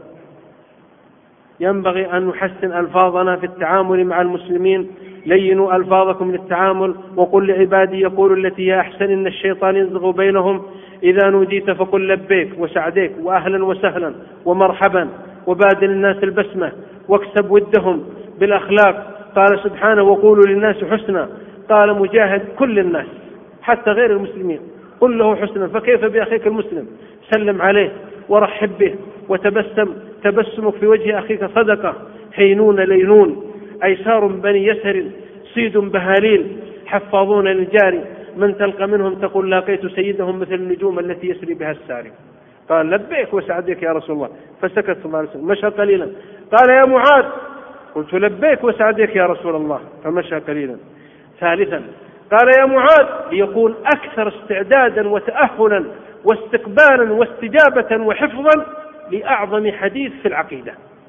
ينبغي أن نحسن ألفاظنا في التعامل مع المسلمين. لينوا ألفاظكم للتعامل، وقل لعبادي يقولوا التي هي أحسن إن الشيطان ينزغ بينهم. إذا نوديت فقل لبيك وسعديك وأهلا وسهلا ومرحبا، وبادل الناس البسمة واكسب ودهم بالأخلاق. قال سبحانه: وقولوا للناس حسنا. قال مجاهد: كل الناس حتى غير المسلمين قل له حسنا. فكيف بأخيك المسلم؟ سلم عليه ورحب به وتبسم. تبسمك في وجه أخيك صدقة. حينون لينون أيسار بني يسر صيد بهاليل حفاظون للجاري. من تلقى منهم تقول لاقيت سيدهم مثل النجوم التي يسري بها الساري. قال: لبيك وسعديك يا رسول الله. فسكت صلى الله عليه وسلم، مشى قليلا. قال: يا معاذ. قلت: لبيك وسعديك يا رسول الله. فمشى قليلا. ثالثا قال: يا معاذ، ليكون أكثر استعدادا وتأهلا واستقبالا واستجابة وحفظا لأعظم حديث في العقيدة.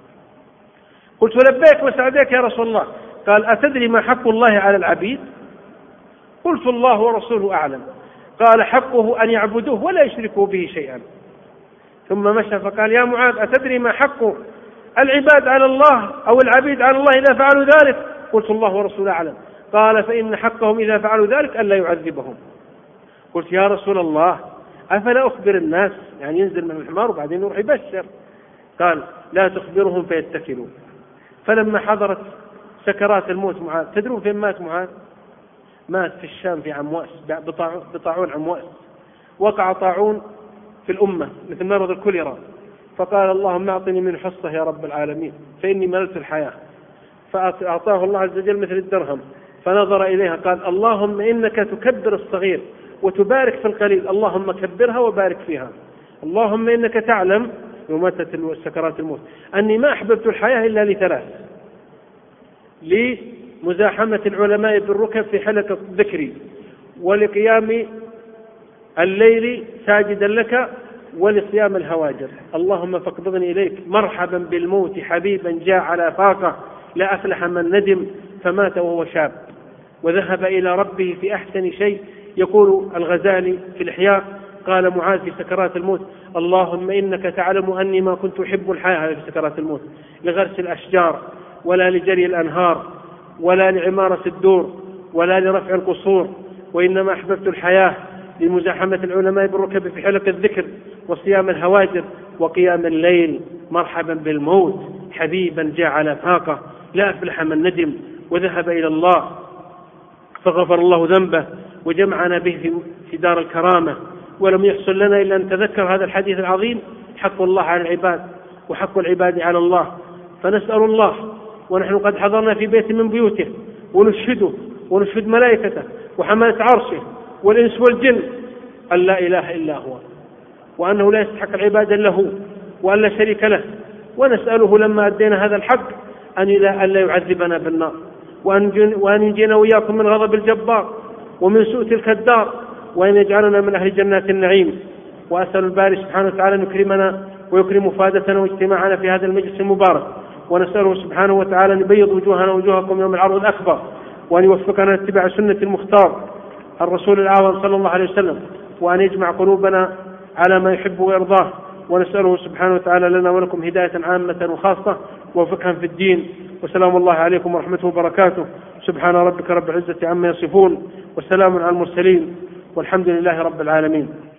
قلت: لبيك وسعديك يا رسول الله. قال: أتدري ما حق الله على العبيد؟ قلت: الله ورسوله أعلم. قال: حقه أن يعبدوه ولا يشركوا به شيئا. ثم مشى فقال: يا معاذ، أتدري ما حق العباد على الله أو العبيد على الله إذا فعلوا ذلك؟ قلت: الله ورسوله أعلم. قال: فإن حقهم إذا فعلوا ذلك ألا يعذبهم. قلت: يا رسول الله، أفلا أخبر الناس؟ يعني ينزل من الحمار وبعدين يروح يبشر. قال: لا تخبرهم فيتكلوا. فلما حضرت سكرات الموت معاذ، تدرون فين مات معاذ؟ مات في الشام في عمواس، بطاعون عمواس. وقع طاعون في الأمة مثل مرض الكوليرا، فقال: اللهم أعطني من حصة يا رب العالمين فإني مللت الحياة. فأعطاه الله عز وجل مثل الدرهم، فنظر إليها قال: اللهم إنك تكبر الصغير وتبارك في القليل، اللهم كبرها وبارك فيها. اللهم إنك تعلم يوم أتت سكرات الموت أني ما أحببت الحياة إلا لثلاث: لمزاحمة العلماء بالركب في حلقة ذكري، ولقيام الليل ساجدا لك، ولصيام الهواجر. اللهم فاقبضني إليك. مرحبا بالموت حبيبا جاء على فاقة، لا أفلح من ندم فمات وهو شاب وذهب إلى ربه في أحسن شيء. يقول الغزالي في الإحياء: قال معاذ في سكرات الموت: اللهم إنك تعلم أني ما كنت أحب الحياة في سكرات الموت لغرس الأشجار ولا لجري الأنهار ولا لعمارة الدور ولا لرفع القصور، وإنما أحببت الحياة لمزاحمة العلماء بالركب في حلق الذكر وصيام الهواجر وقيام الليل. مرحبا بالموت حبيبا جاء على فاقة، لا أفلح من ندم وذهب إلى الله فغفر الله ذنبه وجمعنا به في دار الكرامة. ولم يحصل لنا إلا أن نتذكر هذا الحديث العظيم، حق الله على العباد وحق العباد على الله. فنسأل الله ونحن قد حضرنا في بيت من بيوته ونشهده ونشهد ملائكته وحملة عرشه والإنس والجن أن لا إله إلا هو، وأنه لا يستحق العبادة له وأن لا شريك له. ونسأله لما أدينا هذا الحق أن لا يعذبنا بالنار، وأن ينجينا وإياكم من غضب الجبار ومن سوء تلك الدار، وأن يجعلنا من أهل جنات النعيم. وأسأل الباري سبحانه وتعالى أن يكرمنا ويكرم فادتنا واجتماعنا في هذا المجلس المبارك. ونسأله سبحانه وتعالى أن يبيض وجوهنا وجوهكم يوم العرض الأكبر، وأن يوفقنا لاتباع سنة المختار الرسول الأعظم صلى الله عليه وسلم، وأن يجمع قلوبنا على ما يحب ويرضاه. ونسأله سبحانه وتعالى لنا ولكم هداية عامة وخاصة وفقها في الدين. وسلام الله عليكم ورحمته وبركاته. سبحان ربك رب العزة عما يصفون، وسلام على المرسلين، والحمد لله رب العالمين.